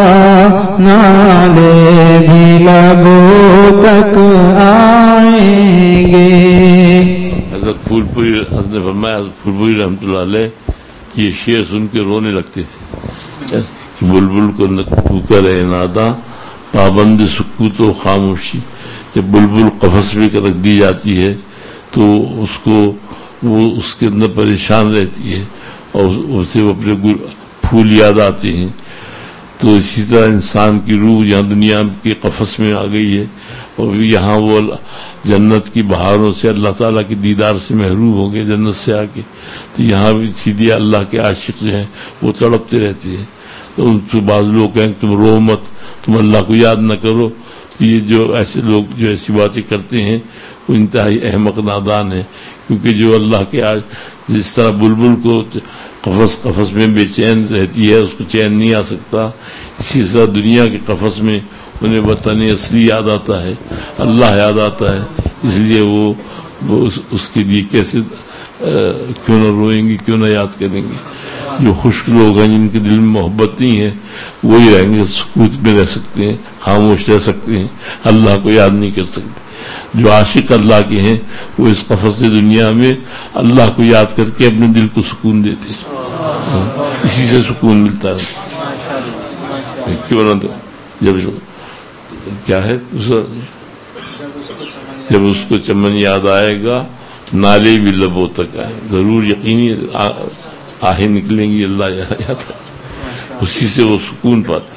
نالے بھی لبوں تک آئیں گے. حضرت پھول پوری حضرت نے فرمایا حضرت پھول پوری رحمۃ اللہ علیہ یہ شعر سن کے رونے لگتے تھے کہ بلبل کو پکر ہے نادا پابند سکوت و خاموشی. جب بلبل قفس میں رکھ دی جاتی ہے تو اس کو وہ اس کے اندر پریشان رہتی ہے اور اسے وہ اپنے پھول یاد آتے ہیں. تو اسی طرح انسان کی روح یہاں دنیا کے قفس میں آ گئی ہے اور یہاں وہ جنت کی بہاروں سے اللہ تعالیٰ کے دیدار سے محروم ہو گئے جنت سے آ کے. تو یہاں بھی سیدھے اللہ کے عاشق جو ہیں وہ تڑپتے رہتے ہیں. تو ان سے بعض لوگ کہیں تم رو مت, تم اللہ کو یاد نہ کرو. یہ جو ایسے لوگ جو ایسی باتیں کرتے ہیں وہ انتہائی احمق نادان ہیں, کیونکہ جو اللہ کے آج جس طرح بلبل کو قفس قفس میں بے چین رہتی ہے اس کو چین نہیں آ سکتا, اسی طرح دنیا کے قفس میں انہیں وطن اصلی یاد آتا ہے, اللہ یاد آتا ہے. اس لیے وہ, وہ اس, اس کے لیے کیسے کیوں نہ روئیں گی, کیوں نہ یاد کریں گے. جو خشک لوگ ہیں جن کے دل میں محبت نہیں ہے وہی رہیں گے, سکوت میں رہ سکتے ہیں, خاموش رہ سکتے ہیں, اللہ کو یاد نہیں کر سکتے. جو عاشق اللہ کے ہیں وہ اس قفس دنیا میں اللہ کو یاد کر کے اپنے دل کو سکون دیتے ہیں, اسی سے سکون ملتا ہے. کیوں نہ جب کیا ہے جب اس کو چمن یاد آئے گا نالے بھی لبوں تک آئے, ضرور یقینی آہیں نکلیں گی اللہ یاد, اسی سے وہ سکون پاتے.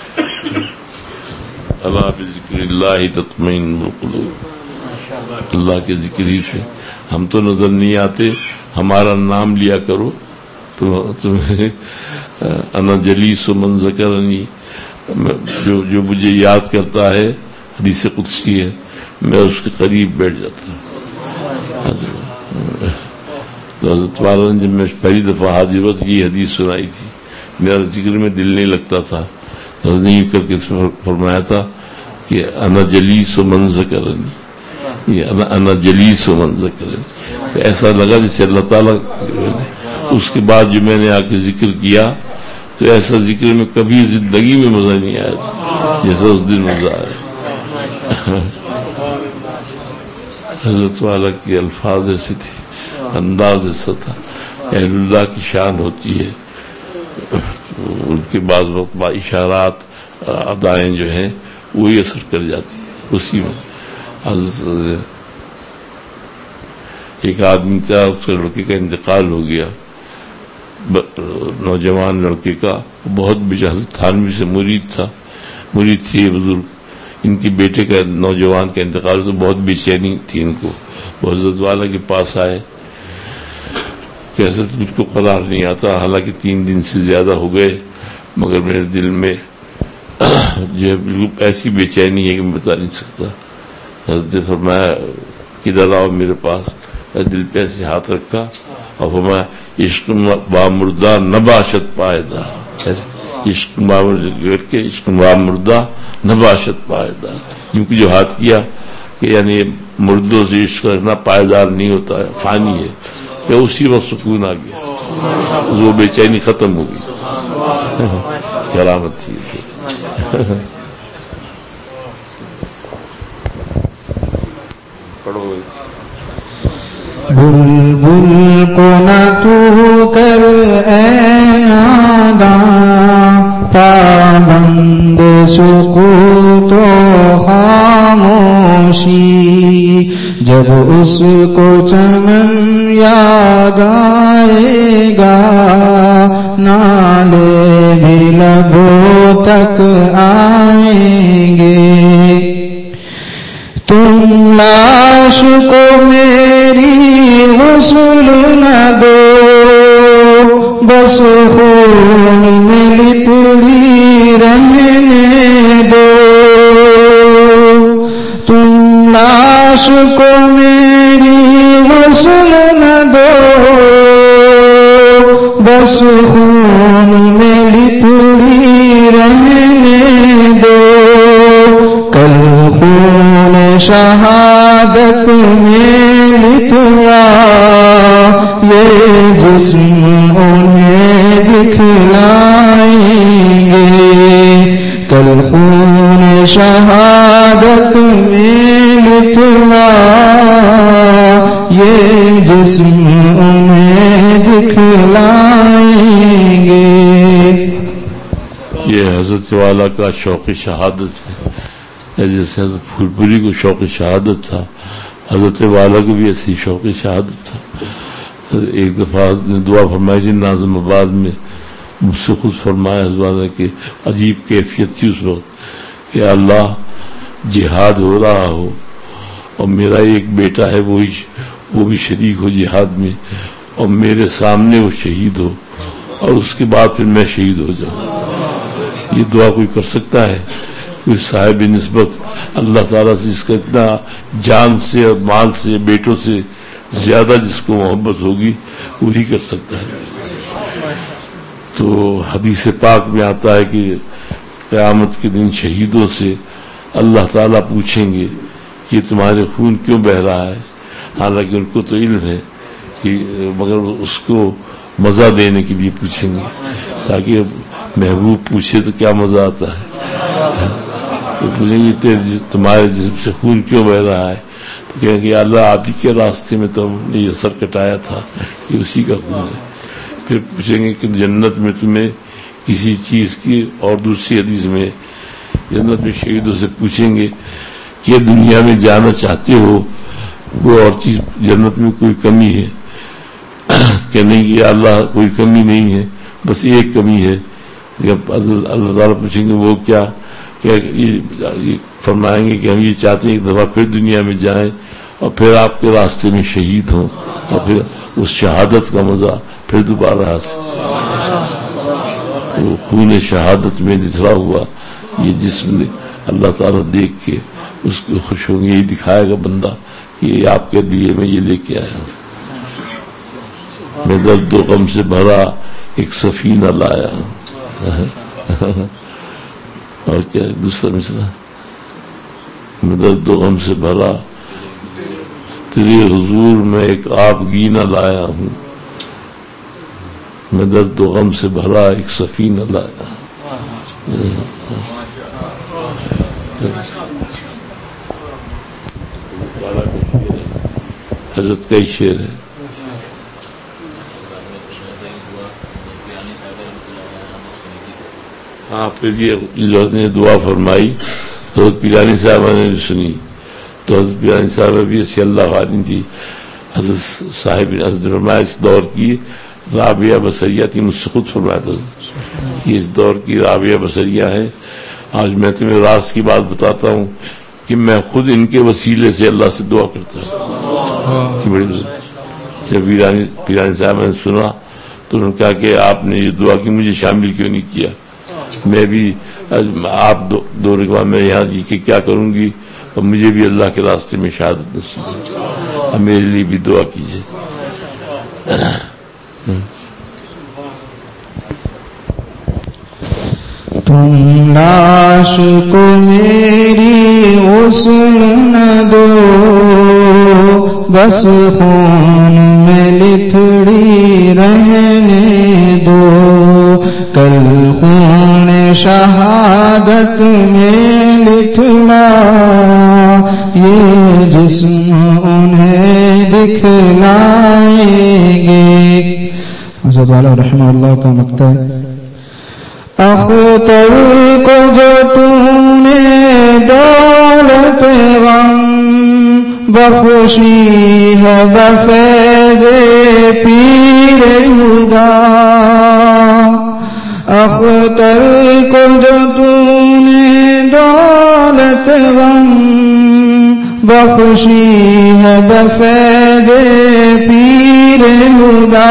اللہ بذکر اللہ تطمئن القلوب, اللہ کے ذکر ہی سے. ہم تو نظر نہیں آتے, ہمارا نام لیا کرو تو تمہیں انا جلیس من ذکرنی, جو جو مجھے یاد کرتا ہے, حدیث قدسی ہے, میں اس کے قریب بیٹھ جاتا ہوں. حضرت والا نے جب میں پہلی دفعہ حاضر ہوا تو یہ حدیث سنائی تھی, میرا ذکر میں دل نہیں لگتا تھا. حضرت نے یوں کر کے فرمایا تھا کہ انا جلیس و من ذکرنی, یہ انا انا جلیس و من ذکرنی. تو ایسا لگا جیسے اللہ تعالیٰ. اس کے بعد جو میں نے آ کے ذکر کیا تو ایسا ذکر میں کبھی زندگی میں مزہ نہیں آیا جیسا اس دن مزہ آیا. حضرت والا کے الفاظ ایسے تھے, انداز ایسا تھا. اہل اللہ کی شان ہوتی ہے, ان کے بعض وقت با اشارات ادائیں جو ہیں وہی اثر کر جاتی ہے. اسی میں حضرت ایک آدمی تھا, اس کے لڑکے کا انتقال ہو گیا, نوجوان لڑکے کا, بہت بے حضرت تھانوی سے مرید تھا, مرید تھی یہ بزرگ. ان کی بیٹے کا نوجوان کا انتقال تو بہت بے چینی تھی ان کو. وہ حضرت والا کے پاس آئے کہ حضرت مجھ کو قرار نہیں آتا, حالانکہ تین دن سے زیادہ ہو گئے, مگر میرے دل میں جو ہے بالکل ایسی بے چینی ہے کہ میں بتا نہیں سکتا. حضرت نے فرمایا کدھر آؤ میرے پاس. دل پہ ایسے ہاتھ رکھا اور فرمایا عشق با مردہ نباشت پائیدار. عشق با مردہ عشق با مردہ نباشت پائیدار, کیونکہ جو ہاتھ کیا کہ یعنی مردوں سے عشق رکھنا پائیدار نہیں ہوتا ہے, فانی ہے. کہ اسی وقت سکون آ گیا, وہ بے چینی ختم ہو گئی. کرامت تھی. پڑھو. بلبل کو نہ تو کر اے ناداں پابند سکوت و خاموشی، جب اس کو چمن یاد آئے گا نالے بھی لبوں تک آئیں گے۔ تم لاش کو میری غسل نہ دو، بس خون میں لتڑی رہنے دو۔ تم لاش کو میری غسل نہ دو، بس خون میں لتڑی رہنے دو۔ کل خون شہادت میں لتڑا یہ جسم انہیں دکھلائیں گے۔ کل خون شہادت میں لتڑا یہ جسم انہیں دکھلائیں گے۔ یہ حضرت والا کا شوق شہادت ہے، جیسے حضرت پھول پوری کو شوق شہادت تھا، حضرت والا کو بھی ایسی شوق شہادت تھا۔ ایک دفعہ نے دعا فرمائی تھی ناظم آباد میں، مجھ سے خود فرمایا حضرت کہ عجیب کیفیت تھی اس وقت کہ اللہ جہاد ہو رہا ہو اور میرا ایک بیٹا ہے وہ وہ بھی شریک ہو جہاد میں، اور میرے سامنے وہ شہید ہو اور اس کے بعد پھر میں شہید ہو جاؤں۔ یہ دعا کوئی کر سکتا ہے؟ کوئی صاحب نسبت اللہ تعالیٰ سے جس کا اتنا جان سے اور مال سے بیٹوں سے زیادہ جس کو محبت ہوگی وہی کر سکتا ہے۔ تو حدیث پاک میں آتا ہے کہ قیامت کے دن شہیدوں سے اللہ تعالیٰ پوچھیں گے یہ تمہارے خون کیوں بہ رہا ہے، حالانکہ ان کو تو علم ہے کہ مگر اس کو مزہ دینے کے لیے پوچھیں گے، تاکہ محبوب پوچھے تو کیا مزہ آتا ہے۔ تو پوچھیں گے تمہارے جسم سے خون کیوں بہ رہا ہے، تو کہیں گے اللہ آپ ہی کے راستے میں تو ہم نے یہ سر کٹایا تھا، یہ اسی کا خون ہے۔ پھر پوچھیں گے کہ جنت میں تمہیں کسی چیز کی، اور دوسری حدیث میں جنت میں شہیدوں سے پوچھیں گے کہ دنیا میں جانا چاہتے ہو کوئی اور چیز جنت میں کوئی کمی ہے، کہنے کی اللہ کوئی کمی نہیں ہے، بس ایک کمی ہے۔ جب اللہ تعالیٰ پوچھیں گے وہ کیا، کہ فرمائیں گے کہ ہم یہ چاہتے ہیں ایک دفعہ پھر دنیا میں جائیں اور پھر آپ کے راستے میں شہید ہوں اور پھر اس شہادت کا مزہ پھر دوبارہ حاصل۔ تو خون شہادت میں نتھرا ہوا یہ جسم اللہ تعالیٰ دیکھ کے اس کو خوش ہوں گے، یہی دکھائے گا بندہ کہ یہ آپ کے لیے میں یہ لے کے آیا ہوں۔ میں درد و غم سے بھرا ایک سفینہ لایا ہوں۔ اور کیا دوسرا مثلا، میں درد و غم سے بھرا تیرے حضور میں ایک آب گینا لایا ہوں، میں درد و غم سے بھرا ایک سفینہ لایا ہوں۔ حضرت کا ہی شعر ہے۔ ہاں پھر یہ حضرت نے دعا فرمائی، حضرت پیرانی صاحبہ نے بھی سنی، تو حضرت پیرانی صاحبہ بھی اسی اللہ خادم تھی۔ حضرت صاحب نے حضرت فرمایا اس دور کی رابعہ بصریہ تھی، مجھ سے خود فرمایا تھا یہ اس دور کی رابعہ بصریہ ہے۔ آج میں تمہیں راز کی بات بتاتا ہوں کہ میں خود ان کے وسیلے سے اللہ سے دعا کرتا ہوں۔ جب پیرانی پیرانی صاحب نے سنا تو انہوں نے کہا کہ آپ نے یہ دعا کی مجھے شامل کیوں نہیں کیا، میں بھی آپ دو رکعت میں یہاں جی کے کیا کروں گی، اور مجھے بھی اللہ کے راستے میں شہادت نصیب ہو، اور میرے لیے بھی دعا کیجیے۔ تم لاش کو میری غسل نہ دو، بس خون میں لتڑی رہنے دو۔ کل خون شہادت میں لٹھلا یہ جسم انہیں دکھلائیں گے۔ حضرت والا رحمہ اللہ کا مقطع ہے۔ اختر کو جو تم نے دولت غم بخوشی ہے بفیض پیر ہدا، اختر کو جو تم نے دولت غم بخوشی ہے بفیض پیر ہدا،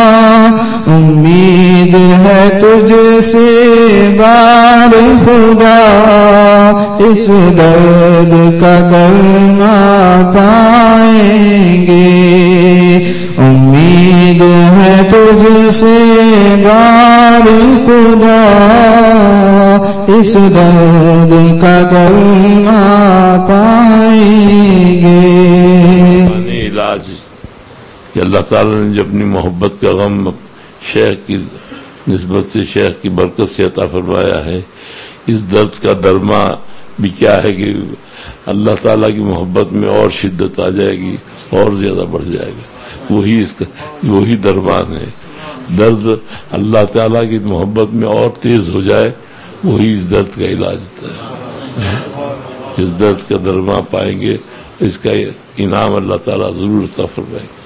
امید ہے تجھ سے بار خدا، اس درد کا درما پائیں گے، امید ہے تجھ سے بار خدا، اس درد کا درما پائیں گے۔ علاج کہ اللہ تعالیٰ نے جو اپنی محبت کا غم شیخ کی نسبت سے شیخ کی برکت سے عطا فرمایا ہے، اس درد کا درما بھی کیا ہے کہ اللہ تعالیٰ کی محبت میں اور شدت آ جائے گی، اور زیادہ بڑھ جائے گا، وہی اس کا وہی درمان ہے۔ درد اللہ تعالیٰ کی محبت میں اور تیز ہو جائے، وہی اس درد کا علاج ہوتا ہے۔ اس درد کا درما پائیں گے، اس کا انعام اللہ تعالیٰ ضرور عطا فرمائے گا۔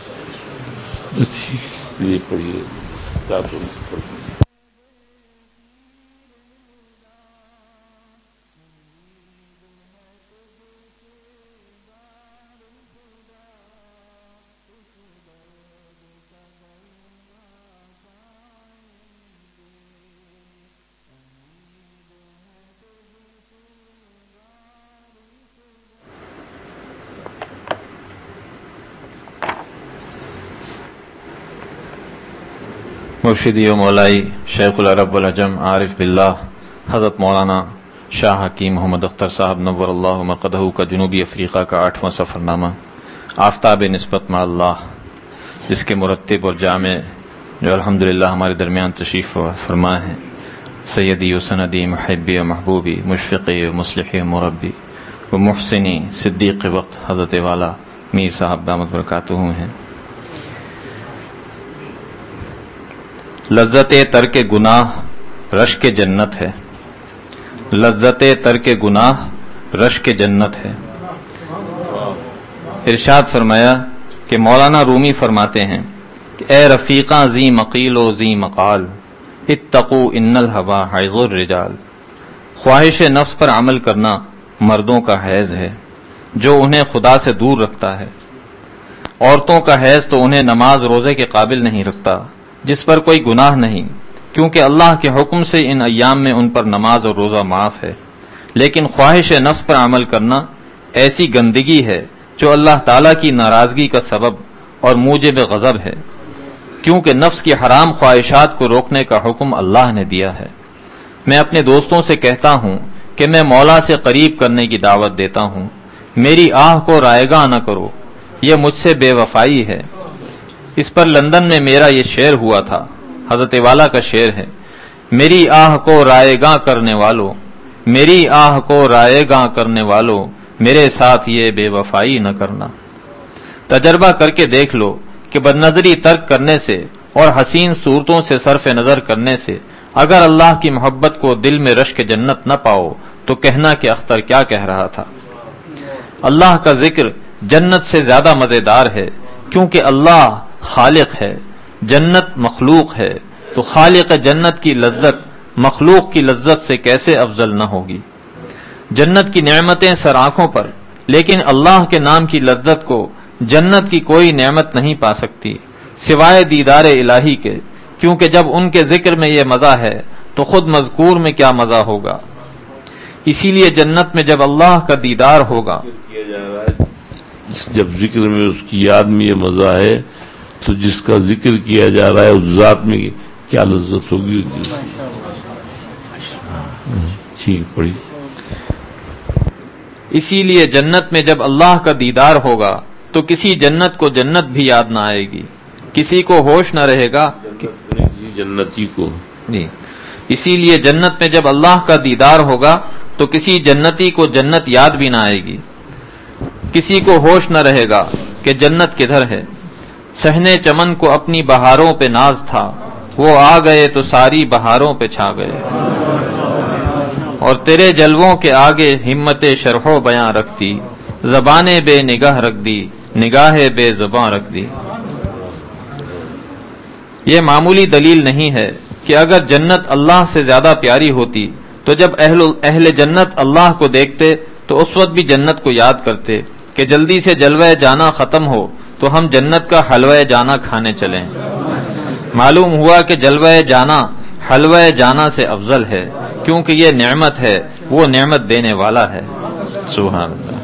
یہ پڑھیے مرشدی و مولائی شیخ العرب والعجم عارف باللہ حضرت مولانا شاہ حکیم محمد اختر صاحب نور اللہ مرقدہ کا جنوبی افریقہ کا آٹھواں سفر نامہ آفتاب نسبت مع اللہ، جس کے مرتب اور جامع جو الحمدللہ ہمارے درمیان تشریف فرما ہیں، سیدی و سندی محبی و محبوبی مشفقی و مصلحی و مربی و محسنی صدیق وقت حضرت والا میر صاحب دامت برکاتہ ہیں۔ لذت ترک گناہ رشک جنت ہے، لذت ترک گناہ رشک جنت ہے۔ ارشاد فرمایا کہ مولانا رومی فرماتے ہیں کہ اے رفیقاں ذی مقیل و ذی مقال اتقوا ان الہوی حیض الرجال، خواہش نفس پر عمل کرنا مردوں کا حیض ہے جو انہیں خدا سے دور رکھتا ہے، عورتوں کا حیض تو انہیں نماز روزے کے قابل نہیں رکھتا جس پر کوئی گناہ نہیں، کیونکہ اللہ کے حکم سے ان ایام میں ان پر نماز اور روزہ معاف ہے، لیکن خواہش نفس پر عمل کرنا ایسی گندگی ہے جو اللہ تعالیٰ کی ناراضگی کا سبب اور موجب غضب ہے، کیونکہ نفس کی حرام خواہشات کو روکنے کا حکم اللہ نے دیا ہے۔ میں اپنے دوستوں سے کہتا ہوں کہ میں مولا سے قریب کرنے کی دعوت دیتا ہوں، میری آہ کو رائیگاں نہ کرو، یہ مجھ سے بے وفائی ہے۔ اس پر لندن میں میرا یہ شعر ہوا تھا، حضرت والا کا شعر ہے، میری آہ کو رائے گاں کرنے والوں، میری آہ کو رائے گاں کرنے والوں، میرے ساتھ یہ بے وفائی نہ کرنا۔ تجربہ کر کے دیکھ لو کہ بدنظری ترک کرنے سے اور حسین صورتوں سے صرف نظر کرنے سے اگر اللہ کی محبت کو دل میں رشک جنت نہ پاؤ تو کہنا کہ اختر کیا کہہ رہا تھا۔ اللہ کا ذکر جنت سے زیادہ مزیدار ہے، کیونکہ اللہ خالق ہے، جنت مخلوق ہے، تو خالق جنت کی لذت مخلوق کی لذت سے کیسے افضل نہ ہوگی۔ جنت کی نعمتیں سر آنکھوں پر، لیکن اللہ کے نام کی لذت کو جنت کی کوئی نعمت نہیں پا سکتی سوائے دیدار الہی کے، کیونکہ جب ان کے ذکر میں یہ مزہ ہے تو خود مذکور میں کیا مزہ ہوگا۔ اسی لیے جنت میں جب اللہ کا دیدار ہوگا، جب ذکر میں اس کی یاد میں یہ مزہ ہے تو جس کا ذکر کیا جا رہا ہے اس ذات میں کیا لذت ہوگی۔ ٹھیک پڑھی۔ اسی لیے جنت میں جب اللہ کا دیدار ہوگا تو کسی جنت کو جنت بھی یاد نہ آئے گی، کسی کو ہوش نہ رہے گا جنتی کو جی۔ اسی لیے جنت میں جب اللہ کا دیدار ہوگا تو کسی جنتی کو جنت یاد بھی نہ آئے گی، کسی کو ہوش نہ رہے گا کہ جنت کدھر ہے۔ صحنے چمن کو اپنی بہاروں پہ ناز تھا، وہ آ گئے تو ساری بہاروں پہ چھا گئے، اور تیرے جلووں کے آگے ہمت شرح و بیاں رکھ دی، زبان بے نگاہ رکھ دی، نگاہ بے زباں رکھ دی۔ یہ معمولی دلیل نہیں ہے کہ اگر جنت اللہ سے زیادہ پیاری ہوتی تو جب اہل اہل جنت اللہ کو دیکھتے تو اس وقت بھی جنت کو یاد کرتے کہ جلدی سے جلوہ جانا ختم ہو تو ہم جنت کا حلوہ جانا کھانے چلیں۔ معلوم ہوا کہ جلوہ جانا حلوہ جانا سے افضل ہے، کیونکہ یہ نعمت ہے، وہ نعمت دینے والا ہے۔ سبحان اللہ۔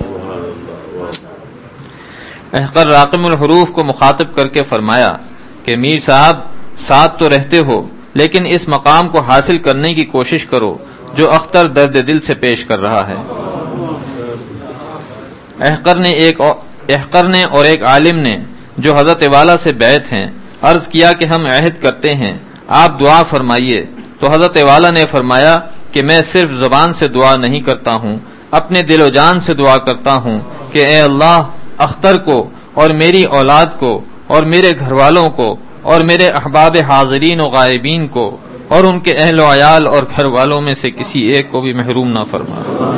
احقر راقم الحروف کو مخاطب کر کے فرمایا کہ میر صاحب ساتھ تو رہتے ہو، لیکن اس مقام کو حاصل کرنے کی کوشش کرو جو اختر درد دل سے پیش کر رہا ہے۔ احقر نے ایک احقر نے اور ایک عالم نے جو حضرت والا سے بیعت ہیں عرض کیا کہ ہم عہد کرتے ہیں آپ دعا فرمائیے، تو حضرت والا نے فرمایا کہ میں صرف زبان سے دعا نہیں کرتا ہوں، اپنے دل و جان سے دعا کرتا ہوں کہ اے اللہ اختر کو اور میری اولاد کو اور میرے گھر والوں کو اور میرے احباب حاضرین و غائبین کو اور ان کے اہل و عیال اور گھر والوں میں سے کسی ایک کو بھی محروم نہ فرما۔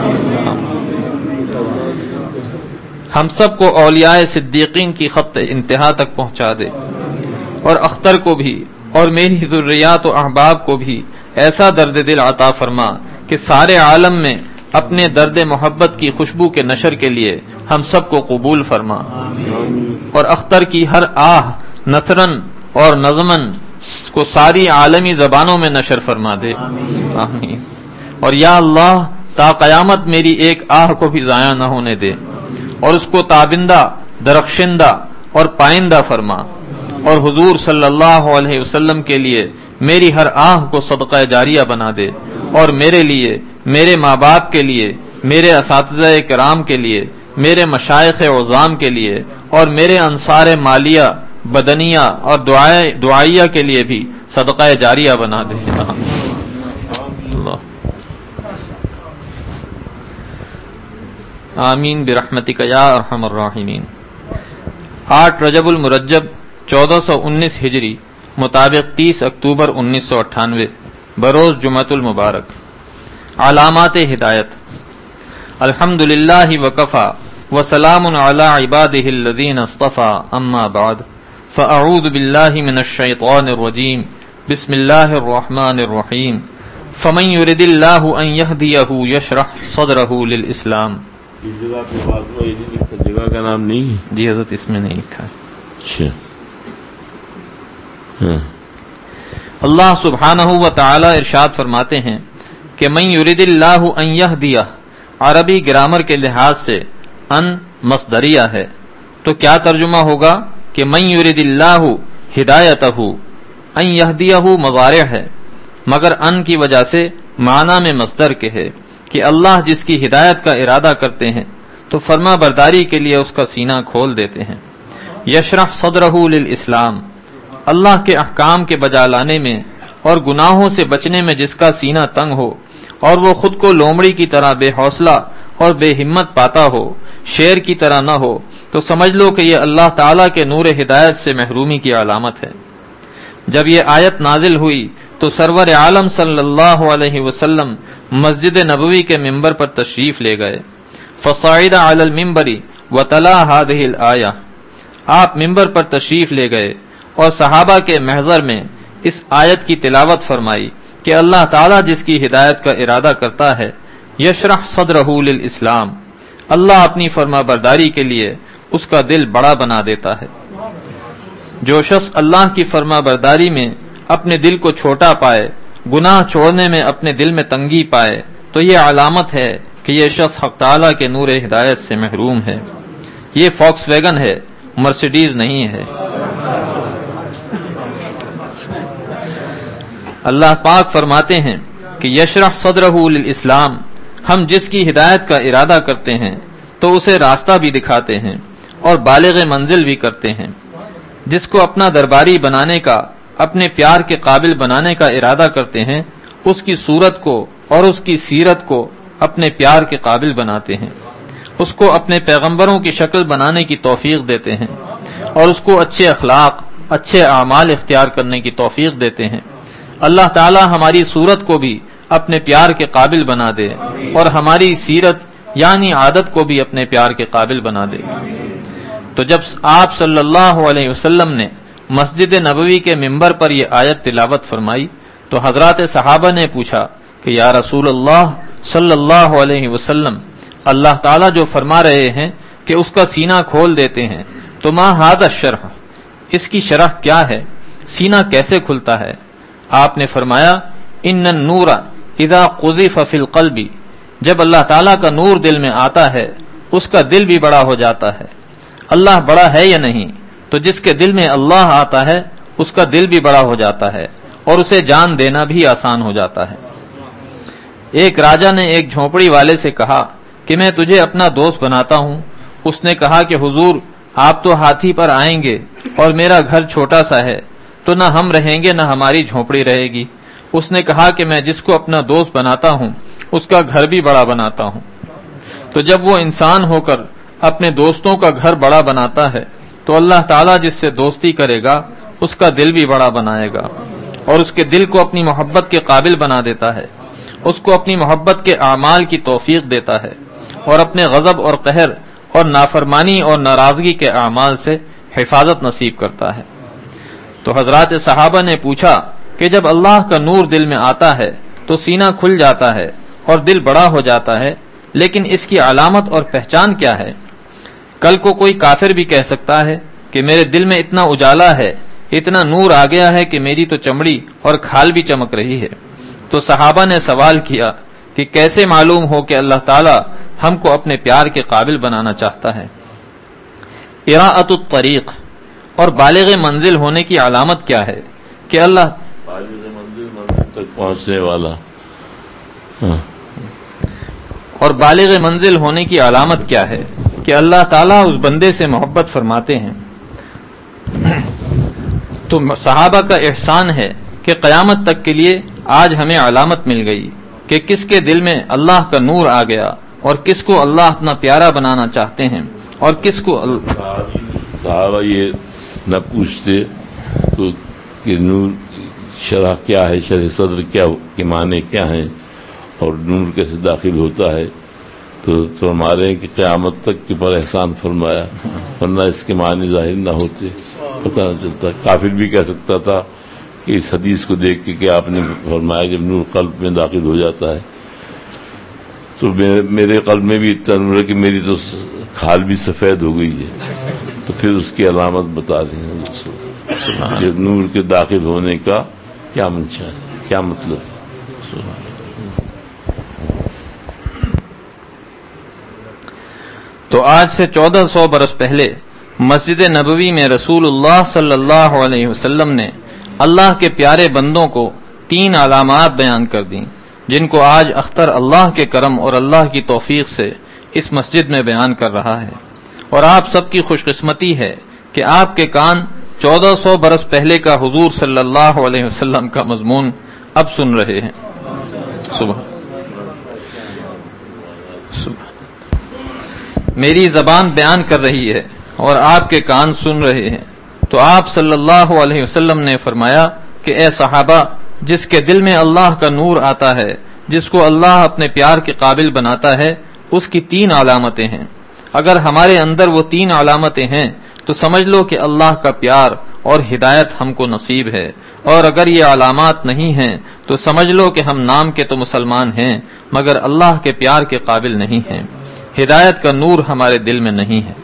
ہم سب کو اولیاء صدیقین کی خط انتہا تک پہنچا دے، اور اختر کو بھی اور میری ذریات و احباب کو بھی ایسا درد دل عطا فرما کہ سارے عالم میں اپنے درد محبت کی خوشبو کے نشر کے لیے ہم سب کو قبول فرما، اور اختر کی ہر آہ نثرن اور نظمن کو ساری عالمی زبانوں میں نشر فرما دے، آمین۔ اور یا اللہ تا قیامت میری ایک آہ کو بھی ضائع نہ ہونے دے، اور اس کو تابندہ، درخشندہ اور پائندہ فرما، اور حضور صلی اللہ علیہ وسلم کے لیے میری ہر آہ کو صدقہ جاریہ بنا دے، اور میرے لیے، میرے ماں باپ کے لیے، میرے اساتذہ کرام کے لیے، میرے مشائخ عظام کے لیے اور میرے انصار مالیہ، بدنیہ اور دعائیہ کے لیے بھی صدقہ جاریہ بنا دے۔ اللہ آمین برحمتک یا ارحم الراحمین۔ آٹھ رجب المرجب چودہ سو انیس ہجری مطابق تیس اکتوبر انیس سو اٹھانوے بروز جمعۃ المبارک۔ علامات ہدایت۔ الحمدللہ وکفی وسلام علی عبادہ الذین اصطفی، اما بعد فاعوذ باللہ من الشیطان الرجیم، بسم اللہ الرحمن الرحیم۔ فمن یرد اللہ ان یہدیہ یشرح صدرہ للاسلام۔ اس جگہ پہ بات میں یہ نہیں لکھا، جگہ کا نام نہیں ہے؟ جی حضرت اس میں نہیں لکھا ہے۔ اچھا ہاں۔ اللہ سبحانہ و تعالی ارشاد فرماتے ہیں کہ من یرید اللہ ان یہدیہ، عربی گرامر کے لحاظ سے ان مصدریہ ہے، تو کیا ترجمہ ہوگا کہ من یرید اللہ ہدایتہ، ان یہدیہ مضارع ہے، مگر ان کی وجہ سے معنی میں مصدر کے ہے کہ اللہ جس کی ہدایت کا ارادہ کرتے ہیں تو فرما برداری کے لیے اس کا سینہ کھول دیتے ہیں۔ یشرح صدرہ للاسلام، اللہ کے احکام کے بجا لانے میں اور گناہوں سے بچنے میں جس کا سینہ تنگ ہو اور وہ خود کو لومڑی کی طرح بے حوصلہ اور بے ہمت پاتا ہو، شیر کی طرح نہ ہو، تو سمجھ لو کہ یہ اللہ تعالیٰ کے نور ہدایت سے محرومی کی علامت ہے۔ جب یہ آیت نازل ہوئی تو سرور عالم صلی اللہ علیہ وسلم مسجد نبوی کے ممبر پر تشریف لے گئے۔ فصعد علی المنبر وتلا هذه الآیہ، آپ ممبر پر تشریف لے گئے اور صحابہ کے محضر میں اس آیت کی تلاوت فرمائی کہ اللہ تعالیٰ جس کی ہدایت کا ارادہ کرتا ہے، یشرح صدرہ للاسلام، اللہ اپنی فرما برداری کے لیے اس کا دل بڑا بنا دیتا ہے۔ جو شخص اللہ کی فرما برداری میں اپنے دل کو چھوٹا پائے، گناہ چھوڑنے میں اپنے دل میں تنگی پائے، تو یہ علامت ہے کہ یہ شخص حق تعالیٰ کے نور ہدایت سے محروم ہے۔ یہ فوکس ویگن ہے، مرسیڈیز نہیں ہے۔ اللہ پاک فرماتے ہیں کہ یشرح صدرہ للاسلام، ہم جس کی ہدایت کا ارادہ کرتے ہیں تو اسے راستہ بھی دکھاتے ہیں اور بالغ منزل بھی کرتے ہیں۔ جس کو اپنا درباری بنانے کا، اپنے پیار کے قابل بنانے کا ارادہ کرتے ہیں، اس کی صورت کو اور اس کی سیرت کو اپنے پیار کے قابل بناتے ہیں، اس کو اپنے پیغمبروں کی شکل بنانے کی توفیق دیتے ہیں، اور اس کو اچھے اخلاق، اچھے اعمال اختیار کرنے کی توفیق دیتے ہیں۔ اللہ تعالی ہماری صورت کو بھی اپنے پیار کے قابل بنا دے اور ہماری سیرت یعنی عادت کو بھی اپنے پیار کے قابل بنا دے۔ تو جب آپ صلی اللہ علیہ وسلم نے مسجد نبوی کے ممبر پر یہ آیت تلاوت فرمائی تو حضرات صحابہ نے پوچھا کہ یا رسول اللہ صلی اللہ علیہ وسلم، اللہ تعالیٰ جو فرما رہے ہیں کہ اس کا سینہ کھول دیتے ہیں، تو ما ھذا الشرح، اس کی شرح کیا ہے، سینہ کیسے کھلتا ہے؟ آپ نے فرمایا ان النور اذا قذف فی القلب، جب اللہ تعالیٰ کا نور دل میں آتا ہے اس کا دل بھی بڑا ہو جاتا ہے۔ اللہ بڑا ہے یا نہیں؟ تو جس کے دل میں اللہ آتا ہے اس کا دل بھی بڑا ہو جاتا ہے اور اسے جان دینا بھی آسان ہو جاتا ہے۔ ایک راجا نے ایک جھونپڑی والے سے کہا کہ میں تجھے اپنا دوست بناتا ہوں۔ اس نے کہا کہ حضور آپ تو ہاتھی پر آئیں گے اور میرا گھر چھوٹا سا ہے، تو نہ ہم رہیں گے نہ ہماری جھونپڑی رہے گی۔ اس نے کہا کہ میں جس کو اپنا دوست بناتا ہوں اس کا گھر بھی بڑا بناتا ہوں۔ تو جب وہ انسان ہو کر اپنے دوستوں کا گھر بڑا بناتا ہے تو اللہ تعالیٰ جس سے دوستی کرے گا اس کا دل بھی بڑا بنائے گا اور اس کے دل کو اپنی محبت کے قابل بنا دیتا ہے، اس کو اپنی محبت کے اعمال کی توفیق دیتا ہے اور اپنے غضب اور قہر اور نافرمانی اور ناراضگی کے اعمال سے حفاظت نصیب کرتا ہے۔ تو حضرات صحابہ نے پوچھا کہ جب اللہ کا نور دل میں آتا ہے تو سینہ کھل جاتا ہے اور دل بڑا ہو جاتا ہے، لیکن اس کی علامت اور پہچان کیا ہے؟ کل کو کوئی کافر بھی کہہ سکتا ہے کہ میرے دل میں اتنا اجالا ہے، اتنا نور آ گیا ہے کہ میری تو چمڑی اور کھال بھی چمک رہی ہے۔ تو صحابہ نے سوال کیا کہ کیسے معلوم ہو کہ اللہ تعالی ہم کو اپنے پیار کے قابل بنانا چاہتا ہے؟ اراءۃ الطریق، اور بالغ منزل ہونے کی علامت کیا ہے کہ اللہ بالغ منزل منزل تک پہنچنے والا اور بالغ منزل ہونے کی علامت کیا ہے کہ اللہ تعالیٰ اس بندے سے محبت فرماتے ہیں۔ تو صحابہ کا احسان ہے کہ قیامت تک کے لیے آج ہمیں علامت مل گئی کہ کس کے دل میں اللہ کا نور آ گیا اور کس کو اللہ اپنا پیارا بنانا چاہتے ہیں اور کس کو صحابہ یہ نہ پوچھتے تو کہ نور شرح کیا ہے، شرح صدر کیا کے معنی کیا ہیں اور نور کیسے داخل ہوتا ہے، تو فرما رہے ہیں کہ قیامت تک کے پر احسان فرمایا، ورنہ اس کے معنی ظاہر نہ ہوتے، پتہ نہ چلتا۔ کافر بھی کہہ سکتا تھا کہ اس حدیث کو دیکھ کے کہ آپ نے فرمایا جب نور قلب میں داخل ہو جاتا ہے تو میرے قلب میں بھی اتنا نور ہے کہ میری تو کھال بھی سفید ہو گئی ہے، تو پھر اس کی علامت بتا رہے ہیں کہ نور کے داخل ہونے کا کیا منشا ہے، کیا مطلب ہے۔ تو آج سے چودہ سو برس پہلے مسجد نبوی میں رسول اللہ صلی اللہ علیہ وسلم نے اللہ کے پیارے بندوں کو تین علامات بیان کر دیں جن کو آج اختر اللہ کے کرم اور اللہ کی توفیق سے اس مسجد میں بیان کر رہا ہے، اور آپ سب کی خوش قسمتی ہے کہ آپ کے کان چودہ سو برس پہلے کا حضور صلی اللہ علیہ وسلم کا مضمون اب سن رہے ہیں۔ صبح صبح میری زبان بیان کر رہی ہے اور آپ کے کان سن رہے ہیں۔ تو آپ صلی اللہ علیہ وسلم نے فرمایا کہ اے صحابہ، جس کے دل میں اللہ کا نور آتا ہے، جس کو اللہ اپنے پیار کے قابل بناتا ہے، اس کی تین علامتیں ہیں۔ اگر ہمارے اندر وہ تین علامتیں ہیں تو سمجھ لو کہ اللہ کا پیار اور ہدایت ہم کو نصیب ہے، اور اگر یہ علامات نہیں ہیں تو سمجھ لو کہ ہم نام کے تو مسلمان ہیں مگر اللہ کے پیار کے قابل نہیں ہیں، ہدایت کا نور ہمارے دل میں نہیں ہے۔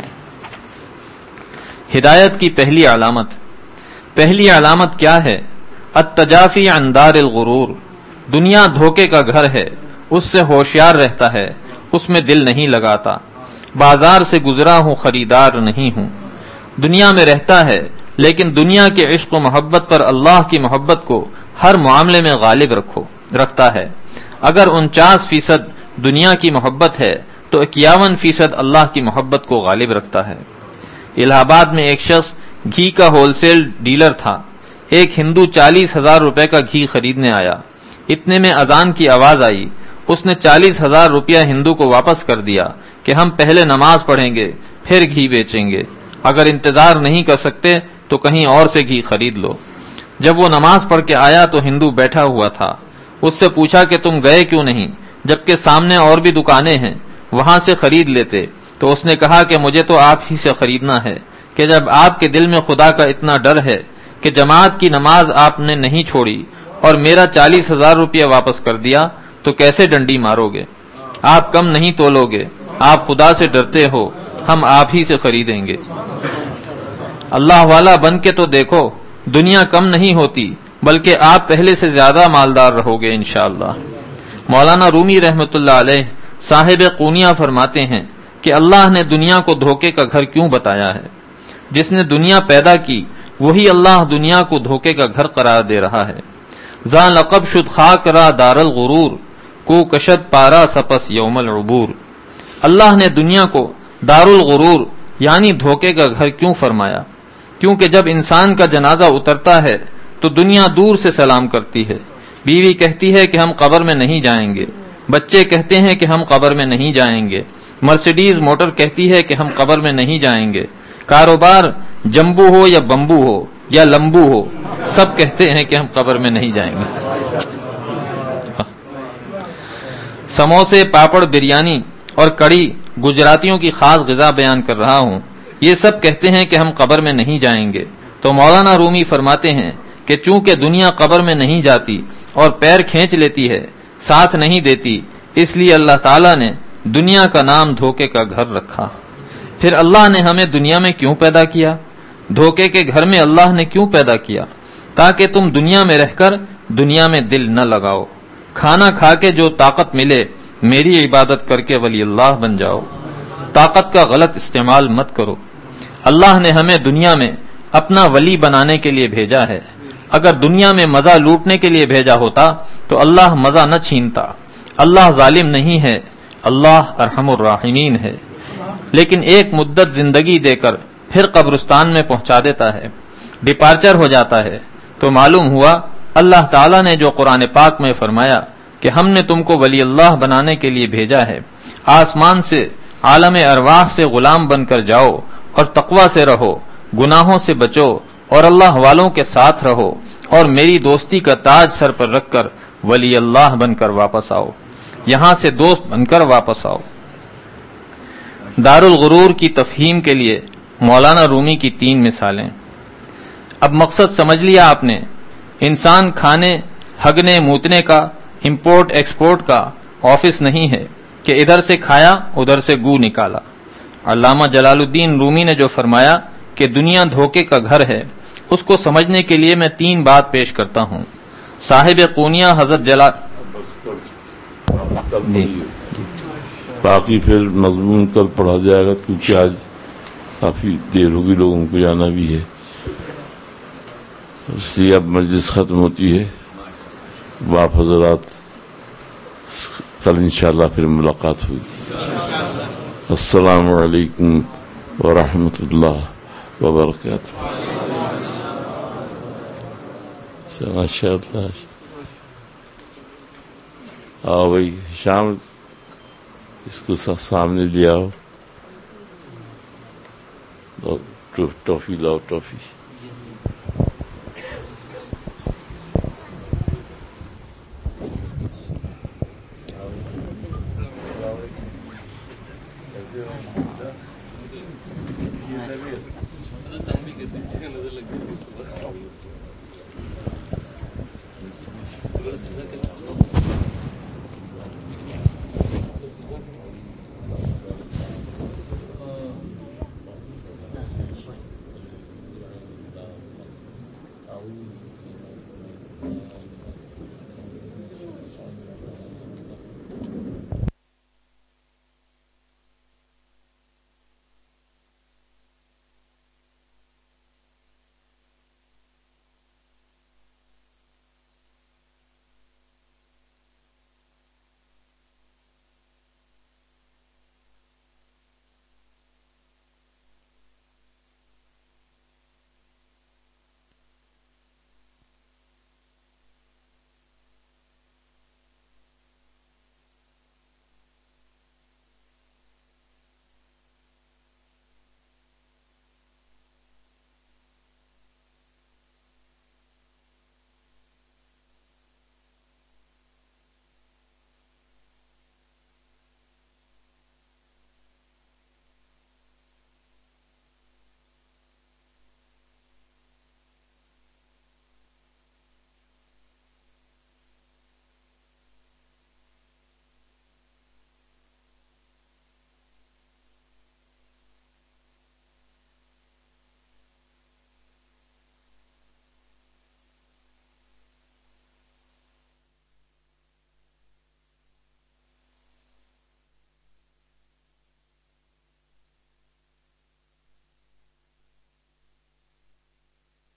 ہدایت کی پہلی علامت پہلی علامت کیا ہے؟ التجافی عن دار الغرور، دنیا دھوکے کا گھر ہے، اس سے ہوشیار رہتا ہے، اس میں دل نہیں لگاتا، بازار سے گزرا ہوں خریدار نہیں ہوں، دنیا میں رہتا ہے لیکن دنیا کے عشق و محبت پر اللہ کی محبت کو ہر معاملے میں غالب رکھو رکھتا ہے۔ اگر انچاس فیصد دنیا کی محبت ہے تو اکیاون فیصد اللہ کی محبت کو غالب رکھتا ہے۔ الہ آباد میں ایک شخص گھی کا ہول سیل ڈیلر تھا، ایک ہندو چالیس ہزار روپے کا گھی خریدنے آیا، اتنے میں اذان کی آواز آئی، اس نے چالیس ہزار روپیہ ہندو کو واپس کر دیا کہ ہم پہلے نماز پڑھیں گے پھر گھی بیچیں گے، اگر انتظار نہیں کر سکتے تو کہیں اور سے گھی خرید لو۔ جب وہ نماز پڑھ کے آیا تو ہندو بیٹھا ہوا تھا، اس سے پوچھا کہ تم گئے کیوں نہیں، جبکہ سامنے اور بھی دکانیں ہیں، وہاں سے خرید لیتے۔ تو اس نے کہا کہ مجھے تو آپ ہی سے خریدنا ہے، کہ جب آپ کے دل میں خدا کا اتنا ڈر ہے کہ جماعت کی نماز آپ نے نہیں چھوڑی اور میرا چالیس ہزار روپیہ واپس کر دیا تو کیسے ڈنڈی مارو گے؟ آپ کم نہیں تولو گے، آپ خدا سے ڈرتے ہو، ہم آپ ہی سے خریدیں گے۔ اللہ والا بن کے تو دیکھو، دنیا کم نہیں ہوتی بلکہ آپ پہلے سے زیادہ مالدار رہو گے انشاءاللہ۔ مولانا رومی رحمت اللہ علیہ صاحب قونیہ فرماتے ہیں کہ اللہ نے دنیا کو دھوکے کا گھر کیوں بتایا ہے؟ جس نے دنیا پیدا کی وہی اللہ دنیا کو دھوکے کا گھر قرار دے رہا ہے۔ ذا لقب شد خاک را دار الغرور، کو کشد پارا سپس یوم العبور۔ اللہ نے دنیا کو دار الغرور یعنی دھوکے کا گھر کیوں فرمایا؟ کیونکہ جب انسان کا جنازہ اترتا ہے تو دنیا دور سے سلام کرتی ہے، بیوی کہتی ہے کہ ہم قبر میں نہیں جائیں گے، بچے کہتے ہیں کہ ہم قبر میں نہیں جائیں گے، مرسیڈیز موٹر کہتی ہے کہ ہم قبر میں نہیں جائیں گے، کاروبار جمبو ہو یا بمبو ہو یا لمبو ہو، سب کہتے ہیں کہ ہم قبر میں نہیں جائیں گے۔ سموسے، پاپڑ، بریانی اور کڑی گجراتیوں کی خاص غذا بیان کر رہا ہوں، یہ سب کہتے ہیں کہ ہم قبر میں نہیں جائیں گے۔ تو مولانا رومی فرماتے ہیں کہ چونکہ دنیا قبر میں نہیں جاتی اور پیر کھینچ لیتی ہے، ساتھ نہیں دیتی، اس لیے اللہ تعالیٰ نے دنیا کا نام دھوکے کا گھر رکھا۔ پھر اللہ نے ہمیں دنیا میں کیوں پیدا کیا؟ دھوکے کے گھر میں اللہ نے کیوں پیدا کیا؟ تاکہ تم دنیا میں رہ کر دنیا میں دل نہ لگاؤ، کھانا کھا کے جو طاقت ملے میری عبادت کر کے ولی اللہ بن جاؤ، طاقت کا غلط استعمال مت کرو۔ اللہ نے ہمیں دنیا میں اپنا ولی بنانے کے لیے بھیجا ہے، اگر دنیا میں مزہ لوٹنے کے لیے بھیجا ہوتا تو اللہ مزہ نہ چھینتا۔ اللہ ظالم نہیں ہے، اللہ ارحم الراحمین ہے، لیکن ایک مدت زندگی دے کر پھر قبرستان میں پہنچا دیتا ہے، ڈپارچر ہو جاتا ہے۔ تو معلوم ہوا اللہ تعالیٰ نے جو قرآن پاک میں فرمایا کہ ہم نے تم کو ولی اللہ بنانے کے لیے بھیجا ہے، آسمان سے عالم ارواح سے غلام بن کر جاؤ اور تقوی سے رہو، گناہوں سے بچو اور اللہ والوں کے ساتھ رہو اور میری دوستی کا تاج سر پر رکھ کر ولی اللہ بن کر واپس آؤ، یہاں سے دوست بن کر واپس آؤ۔ دار الغرور کی تفہیم کے لیے مولانا رومی کی تین مثالیں۔ اب مقصد سمجھ لیا آپ نے، انسان کھانے، ہگنے، موتنے کا، امپورٹ ایکسپورٹ کا آفس نہیں ہے کہ ادھر سے کھایا ادھر سے گو نکالا۔ علامہ جلال الدین رومی نے جو فرمایا کہ دنیا دھوکے کا گھر ہے، اس کو سمجھنے کے لیے میں تین بات پیش کرتا ہوں۔ صاحب قونیہ حضرت جلال باقی پھر مضمون کل پڑھا جائے گا، کیونکہ آج کافی دیر ہوگی، لوگوں کو جانا بھی ہے، اس لیے اب مجلس ختم ہوتی ہے۔ باپ حضرات کل انشاءاللہ پھر ملاقات ہوگی۔ السلام علیکم ورحمۃ اللہ وبرکاتہ۔ ماشاء اللہ، آؤ بھائی شام، اس کو سامنے لے آؤ، ٹافی لاؤ، ٹافی۔ Thank you.